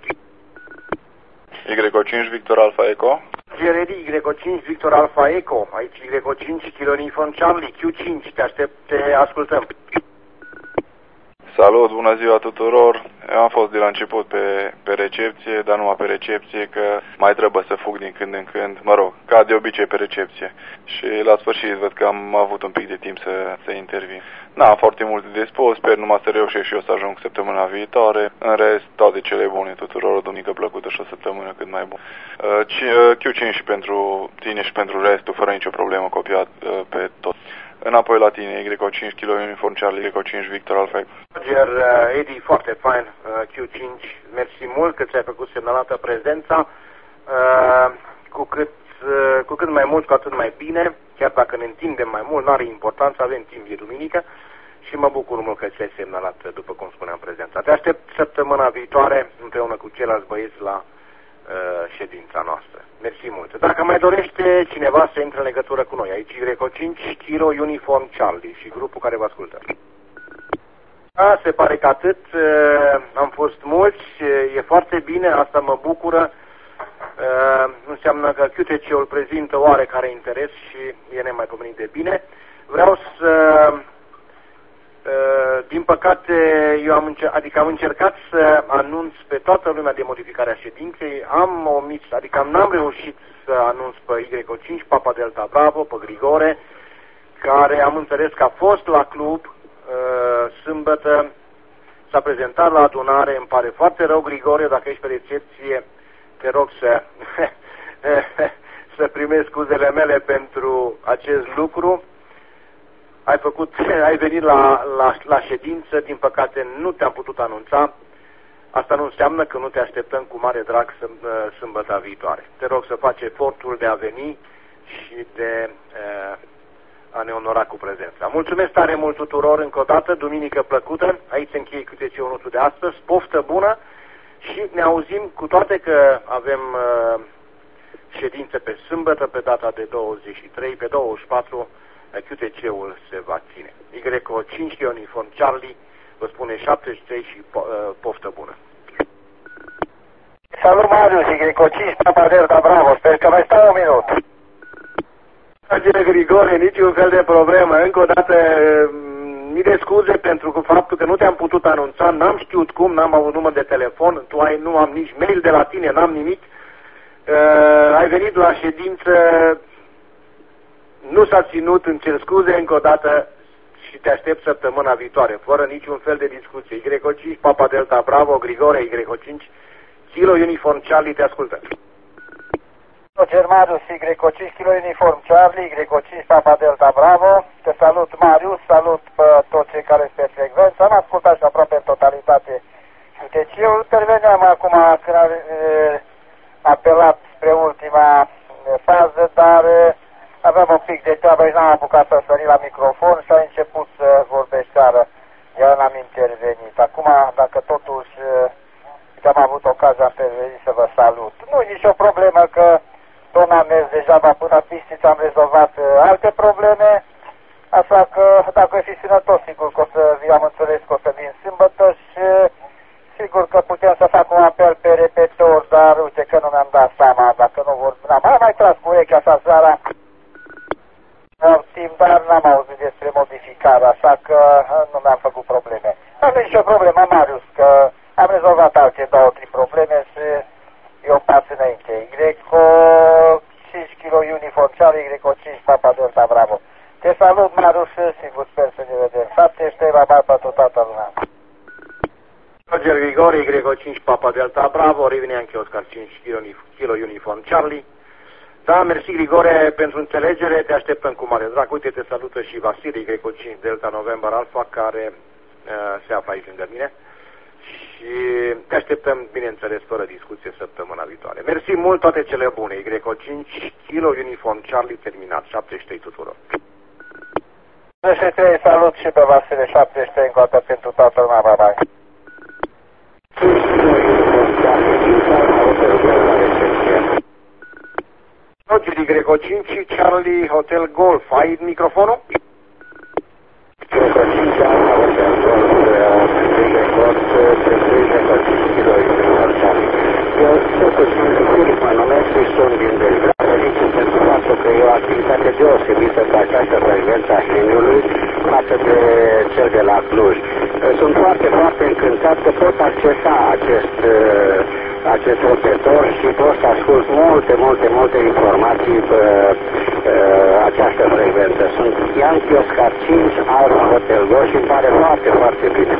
Y cinci Victor Alpha Echo. Geredi, Y cinci Victor Alpha Echo, aici Y cinci, Kilo Uniform Charlie, Q cinci, te aștept, te ascultăm. Salut, bună ziua tuturor. Eu am fost de la început pe, pe recepție, dar numai pe recepție, că mai trebuie să fug din când în când, mă rog, ca de obicei pe recepție. Și la sfârșit văd că am avut un pic de timp să, să intervin. N-am foarte multe de spus, sper numai să reușesc și eu să ajung săptămâna viitoare. În rest, toate cele bune tuturor, o duminică plăcută și o săptămână cât mai bună. Q cinci și pentru tine și pentru restul, fără nicio problemă, copiat pe tot. Înapoi la tine, Y cinci, Kilo Uniform Charlie, Y cinci, Victor Alfa. Roger, uh, Eddie, foarte fain, uh, Q cinci, mersi mult că ți-ai făcut semnalată prezența. Uh, cu, cât, uh, cu cât mai mult, cu atât mai bine, chiar dacă ne întindem mai mult, nu are importanță, avem timp de duminică și mă bucur mult că ți-ai semnalat, după cum spuneam, prezența. Te aștept săptămâna viitoare, împreună cu ceilalți băieți, la ședința noastră. Mersi mult. Dacă mai dorește cineva să intre în legătură cu noi, aici Y cinci, Kilo Uniform Charlie și grupul care vă ascultă. A, se pare că atât. Am fost mulți, e foarte bine, asta mă bucură. Înseamnă că Q T C-ul prezintă oarecare interes și e nemaipomenit de bine. Vreau să... Uh, din păcate, eu am, încer adică am încercat să anunț pe toată lumea de modificarea ședinței, am omis, adică n-am reușit să anunț pe Y cinci, Papa Delta Bravo, pe Grigore, care am înțeles că a fost la club uh, sâmbătă, s-a prezentat la adunare, îmi pare foarte rău, Grigore, dacă ești pe recepție, te rog să, să primești scuzele mele pentru acest lucru. Ai, făcut, ai venit la, la, la ședință, din păcate nu te-am putut anunța. Asta nu înseamnă că nu te așteptăm cu mare drag sâmbăta viitoare. Te rog să faci efortul de a veni și de uh, a ne onora cu prezența. Mulțumesc tare mult tuturor încă o dată, duminică plăcută, aici închei Q T C-ul nostru de astăzi, poftă bună și ne auzim, cu toate că avem uh, ședință pe sâmbătă, pe data de douăzeci și trei, pe douăzeci și patru, Q T C-ul se va ține. Y cinci, Uniform Charlie, vă spune șaptezeci și trei și po uh, poftă bună. Salut, Marius, Y cinci, Papa Delta Bravo, sper că mai stau un minut. Dragile Grigore, niciun fel de problemă. Încă o dată, mii de scuze pentru faptul că nu te-am putut anunța, n-am știut cum, n-am avut număr de telefon, tu ai, nu am nici mail de la tine, n-am nimic. Uh, ai venit la ședință, nu s-a ținut, îmi cer scuze încă o dată și te aștept săptămâna viitoare, fără niciun fel de discuție. Y cinci, Papa Delta Bravo, Grigore, Y cinci, Kilo Uniform Charlie, te ascultă. Roger Marius, Y cinci, Kilo Uniform Charlie, Y cinci, Papa Delta Bravo. Te salut, Marius, salut pe toți cei care sunt pe frecvență. Am ascultat și aproape în totalitate. Deci eu interveneam acum când am apelat spre ultima fază, dar aveam un pic de treabă și n-am apucat să sări la microfon și a început să vorbești seară. Iar n-am intervenit. Acum, dacă totuși am avut ocazia să interveni, să vă salut. Nu e nicio problemă că tot n-am mers deja până la Pistiță, am rezolvat alte probleme, așa că dacă voi fi sănătos, sigur că o să, am înțeles că o să vin sâmbătă și sigur că putem să fac un apel pe repetor, dar uite că nu mi-am dat seama, dacă nu vor... N-am mai tras cu urechea așa seara, am timp, dar n-am auzit despre modificare, așa că nu mi-am făcut probleme. Nu am nicio problemă, Marius, că am rezolvat alte două, trei probleme și eu pas înainte. Y cinci Kilo Uniform Charlie, Y cinci Papa Delta Bravo. Te salut, Marius, și sigur sper să ne vedem. șaptezeci și trei la bai pentru toată lumea. Roger Grigore, Y cinci Papa Delta Bravo, revine anche Oscar cinci Kilo Uniform Charlie. Da, mersi Grigore pentru înțelegere, te așteptăm cu mare drag. Uite, te salută și Vasile, Y cinci Delta November Alpha, care uh, se află aici lângă mine. Și te așteptăm, bineînțeles, fără discuție săptămâna viitoare. Mersi mult, toate cele bune. Y cinci Kilo Uniform Charlie, terminat. șaptezeci și trei tuturor. șaptezeci și trei, salut și pe Vasile, șaptezeci și trei încă o dată pentru toată lumea, bye bye. Roger Y cinci Charlie Hotel Golf, ai microfonul? Y cinci Hotel Golf, eu totuși mă numesc și sunt din Belgrad, aici pentru faptul că e o activitate deosebită pe această frecvență a Heniului față de cel de la Cluj. Sunt sunt foarte, foarte încântat că pot accesa acest, acest rotator și pot să ascult multe, multe, multe informații pe această frecvență. Sunt Yankee Oscar cinci, Alfa Hotel Golf și îmi pare foarte, foarte bine.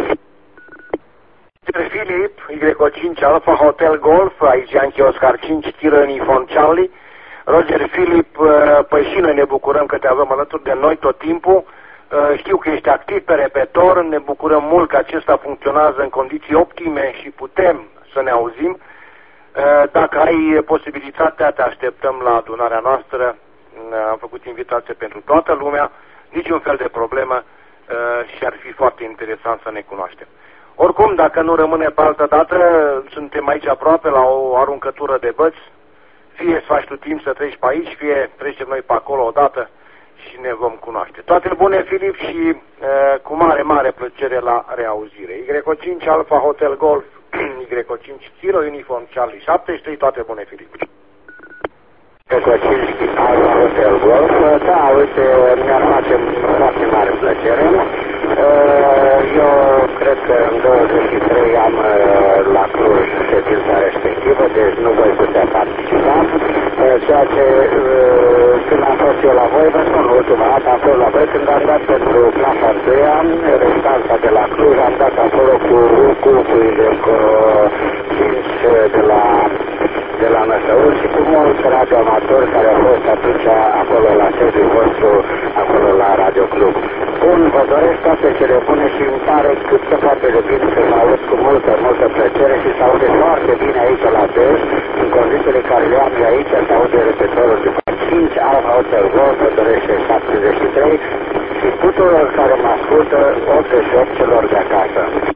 Filip, Y cinci Alfa Hotel Golf, aici Yankee Oscar cinci, Kilo Uniform Charlie. Roger Filip, păi și noi ne bucurăm că te avem alături de noi tot timpul. Știu că ești activ pe repetor, ne bucurăm mult că acesta funcționează în condiții optime și putem să ne auzim. Dacă ai posibilitatea, te așteptăm la adunarea noastră. Am făcut invitație pentru toată lumea, niciun fel de problemă și ar fi foarte interesant să ne cunoaștem. Oricum, dacă nu rămâne pe altă dată, suntem aici aproape la o aruncătură de băți. Fie să faci tu timp să treci pe aici, fie trecem noi pe acolo odată și ne vom cunoaște. Toate bune, Filip, și uh, cu mare, mare plăcere la reauzire. Y cinci Alfa Hotel Golf, Y cinci Kilo Uniform Charlie șapte și trei, toate bune, Filip. Y cinci Alfa Hotel Golf, da, uite, mi-ar face foarte mare plăcere. Eu cred că în douăzeci și trei am la Cluj ședința respectivă, deci nu voi putea participa, ceea ce când am fost eu la voi, vă spun ultima dată, am fost la voi când am dat pentru clasa a doua, restanța de la Cluj, am dat acolo cu grupul de cinci de la de la Năsăuri și cu mulți radioamatori care au fost atunci acolo la sediul vostru, acolo la Radio Club. Bun, vă doresc toate cele bune și îmi pare cât se poate de bine să vă aud cu multă, multă plăcere și se aude foarte bine aici la Dej, în condițiile care le am aici, se aude repetorul după cinci Alfa Hotel Golf, vă dorește șaptezeci și trei și tuturor care mă ascultă, optzeci și opt celor de acasă.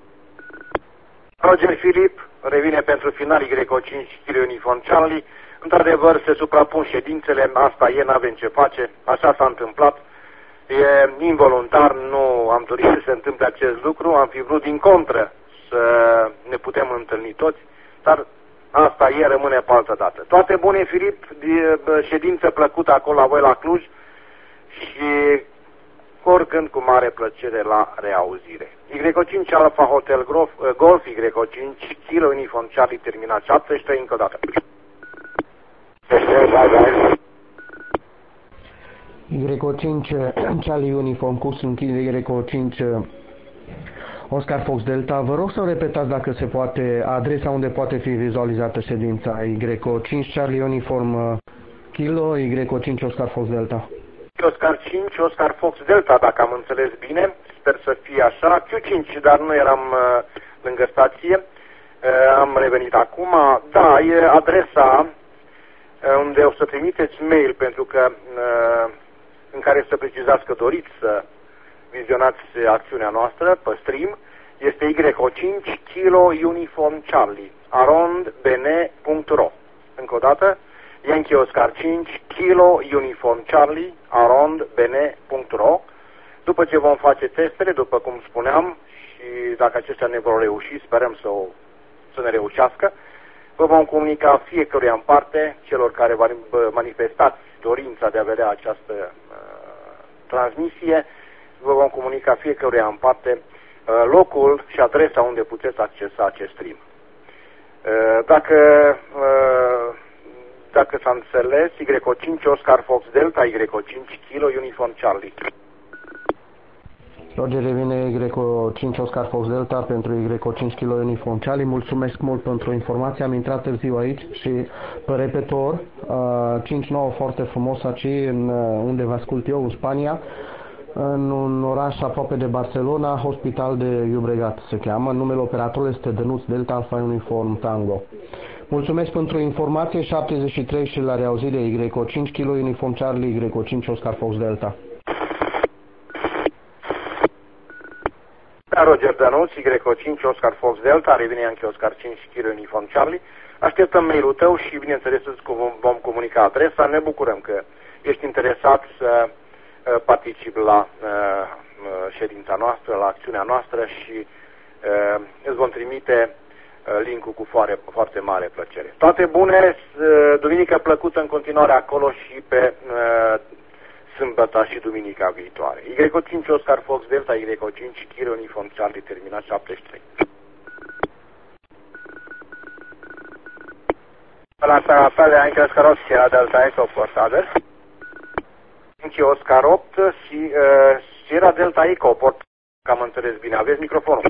Roger Filip revine pentru final Y cinci Kilo Uniform Charlie. Într-adevăr, se suprapun ședințele, asta e, n-avem ce face, așa s-a întâmplat. E involuntar, nu am dorit să se întâmple acest lucru, am fi vrut din contră să ne putem întâlni toți, dar asta e, rămâne pe altă dată. Toate bune, Filip, ședință plăcută acolo la voi la Cluj și oricând cu mare plăcere la reauzire. Y cinci Alfa Hotel Golf, Golf Y cinci Kilo Uniform Charlie terminat șapte și trei încă o dată. Y cinci Charlie Uniform Cus închide Y cinci Oscar Fox Delta. Vă rog să repetați dacă se poate adresa unde poate fi vizualizată ședința. Y cinci Charlie Uniform Kilo Y cinci Oscar Fox Delta. Oscar cinci Oscar Fox Delta, dacă am înțeles bine, sper să fie așa. Q cinci, dar nu eram uh, lângă stație. Uh, am revenit acum. Da, e adresa uh, unde o să trimiteți mail pentru că uh, în care să precizați că doriți să vizionați acțiunea noastră pe stream. Este Y cinci Kilo Uniform Charlie arond b n punct r o. Încă o dată, Yankee Oscar cinci Kilo Uniform Charlie arond b n punct r o. După ce vom face testele, după cum spuneam, și dacă acestea ne vor reuși, sperăm să, o, să ne reușească, vă vom comunica fiecăruia în parte, celor care vă manifestați dorința de a vedea această uh, transmisie, vă vom comunica fiecăruia în parte uh, locul și adresa unde puteți accesa acest stream. Uh, dacă uh, dacă s-a înțeles, Y cinci Oscar Fox Delta, Y cinci Kilo Uniform Charlie. Roger, revine Y cinci Oscar Fox Delta pentru Y cinci Kilo Uniform Charlie. Mulțumesc mult pentru informație. Am intrat târziu aici și pe repetor uh, cinci nouă foarte frumos aici, în, unde vă ascult eu, în Spania, în un oraș aproape de Barcelona, Hospital de Llobregat se cheamă. Numele operatorului este Dănuț Delta Alfa Uniform Tango. Mulțumesc pentru informație. șaptezeci și trei și la reauzire Y cinci Kilo Uniform Charlie Y cinci Oscar Fox Delta. Da, Roger Dănuț, Y cinci Oscar Fox Delta, revine Yankee Oscar cinci Kilo Uniform Charlie. Așteptăm mail-ul tău și bineînțeles îți vom comunica adresa. Ne bucurăm că ești interesat să participi la ședința noastră, la acțiunea noastră și îți vom trimite link-ul cu foarte, foarte mare plăcere. Toate bune, duminică plăcută în continuare acolo și pe sâmbătă și duminica viitoare. Y cinci Oscar Fox Delta, Y cinci Kilo Uniform Charlie, terminat șaptezeci și trei. La apel de Yankee Oscar opt, Sierra Delta Echo, portabil. Yankee Oscar opt și uh, Sierra Delta Echo, port. Cam înțeles bine. Aveți microfonul.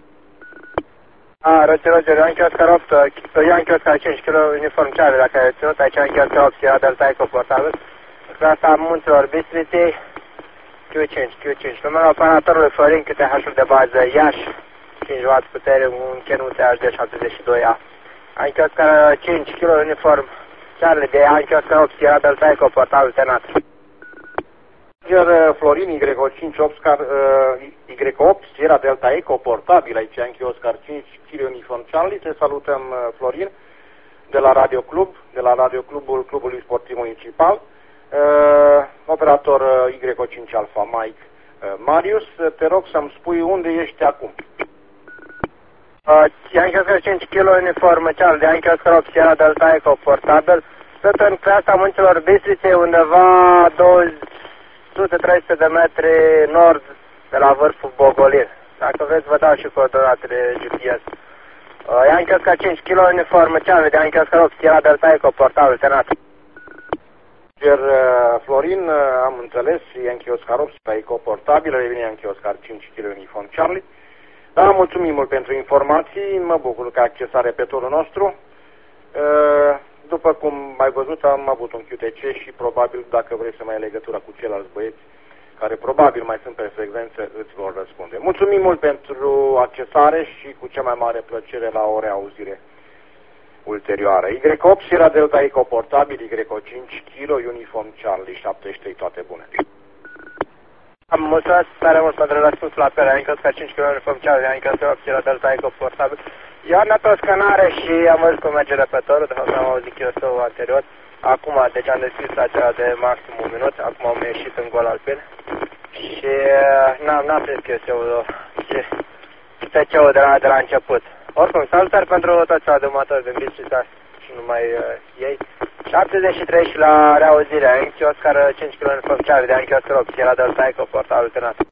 A, Roger, Roger, Yankee Oscar opt, Yankee Oscar cinci Kilo Uniform Charlie, dacă ai ținut aici Yankee Oscar opt, Sierra Delta Echo, portabil. Clasa Munților Bistriței, Q cinci, Q cinci. Numele operatorului Florin, câte H-uri de bază Iași, cinci watt putere, un Canon T H D șaptezeci și doi A. Yankee Oscar cinci Kilo Uniform Charlie de Yankee Oscar opt, Sierra Delta Echo, portabil tenat. Roger, Florin, Y cinci Oscar, uh, Y opt, Sierra Delta Echo, portabil, aici Yankee Oscar cinci Kilo Uniform Charlie. Te salutăm, uh, Florin, de la Radio Club, de la Radio Clubul Clubului Sportiv Municipal. Uh, operator uh, Y cinci Alpha Mike uh, Marius, uh, te rog să-mi spui unde ești acum. Uh, Yankee Oscar cinci Kilo Uniform Charlie de Yankee Oscar opt, Sierra Delta Echo, portabil. Sunt în clasa Munților Bistriței, undeva două sute trei sute de metri nord de la vârful Bogolin. Dacă vreți, vă dau și coordonatele G P S. Uh, Yankee Oscar cinci Kilo Uniform Charlie de Yankee Oscar opt, Sierra Delta Echo, portabil tenat. Roger, Florin, am înțeles, Yankee Oscar opt, Echo portabil, revine Yankee Oscar cinci Kilo Uniform Charlie. Da, mulțumim mult pentru informații, mă bucur că accesa repetorul nostru. După cum ai văzut, am avut un Q T C și probabil, dacă vrei să mai ai legătura cu ceilalți băieți, care probabil mai sunt pe frecvență, îți vor răspunde. Mulțumim mult pentru accesare și cu cea mai mare plăcere la o reauzire ulterioară. Y opt, Sierra Delta Echo portabil, Y cinci Kilo Uniform Charlie, șaptezeci și trei, toate bune. Am mulțumesc tare mult pentru răspunsul la apel, Yankee Oscar cinci Kilo Uniform Charlie, Yankee Oscar opt, Sierra Delta Echo portabil. Eu am dat o scanare și am văzut cum merge repetorul, de fapt am auzit eu său anterior. Acum, deci am deschis acela de maxim un minut, acum am ieșit în gol alpin. Și n-am prins chestia-ul T C-ul de la, de la început. Oricum, salutări pentru toți adumători din Bistrița și numai uh, ei. șaptezeci și trei și la reauzirea, Yankee Oscar cinci Kilo Uniform Charlie de Yankee Oscar opt, Sierra Delta Echo, portabil tenat.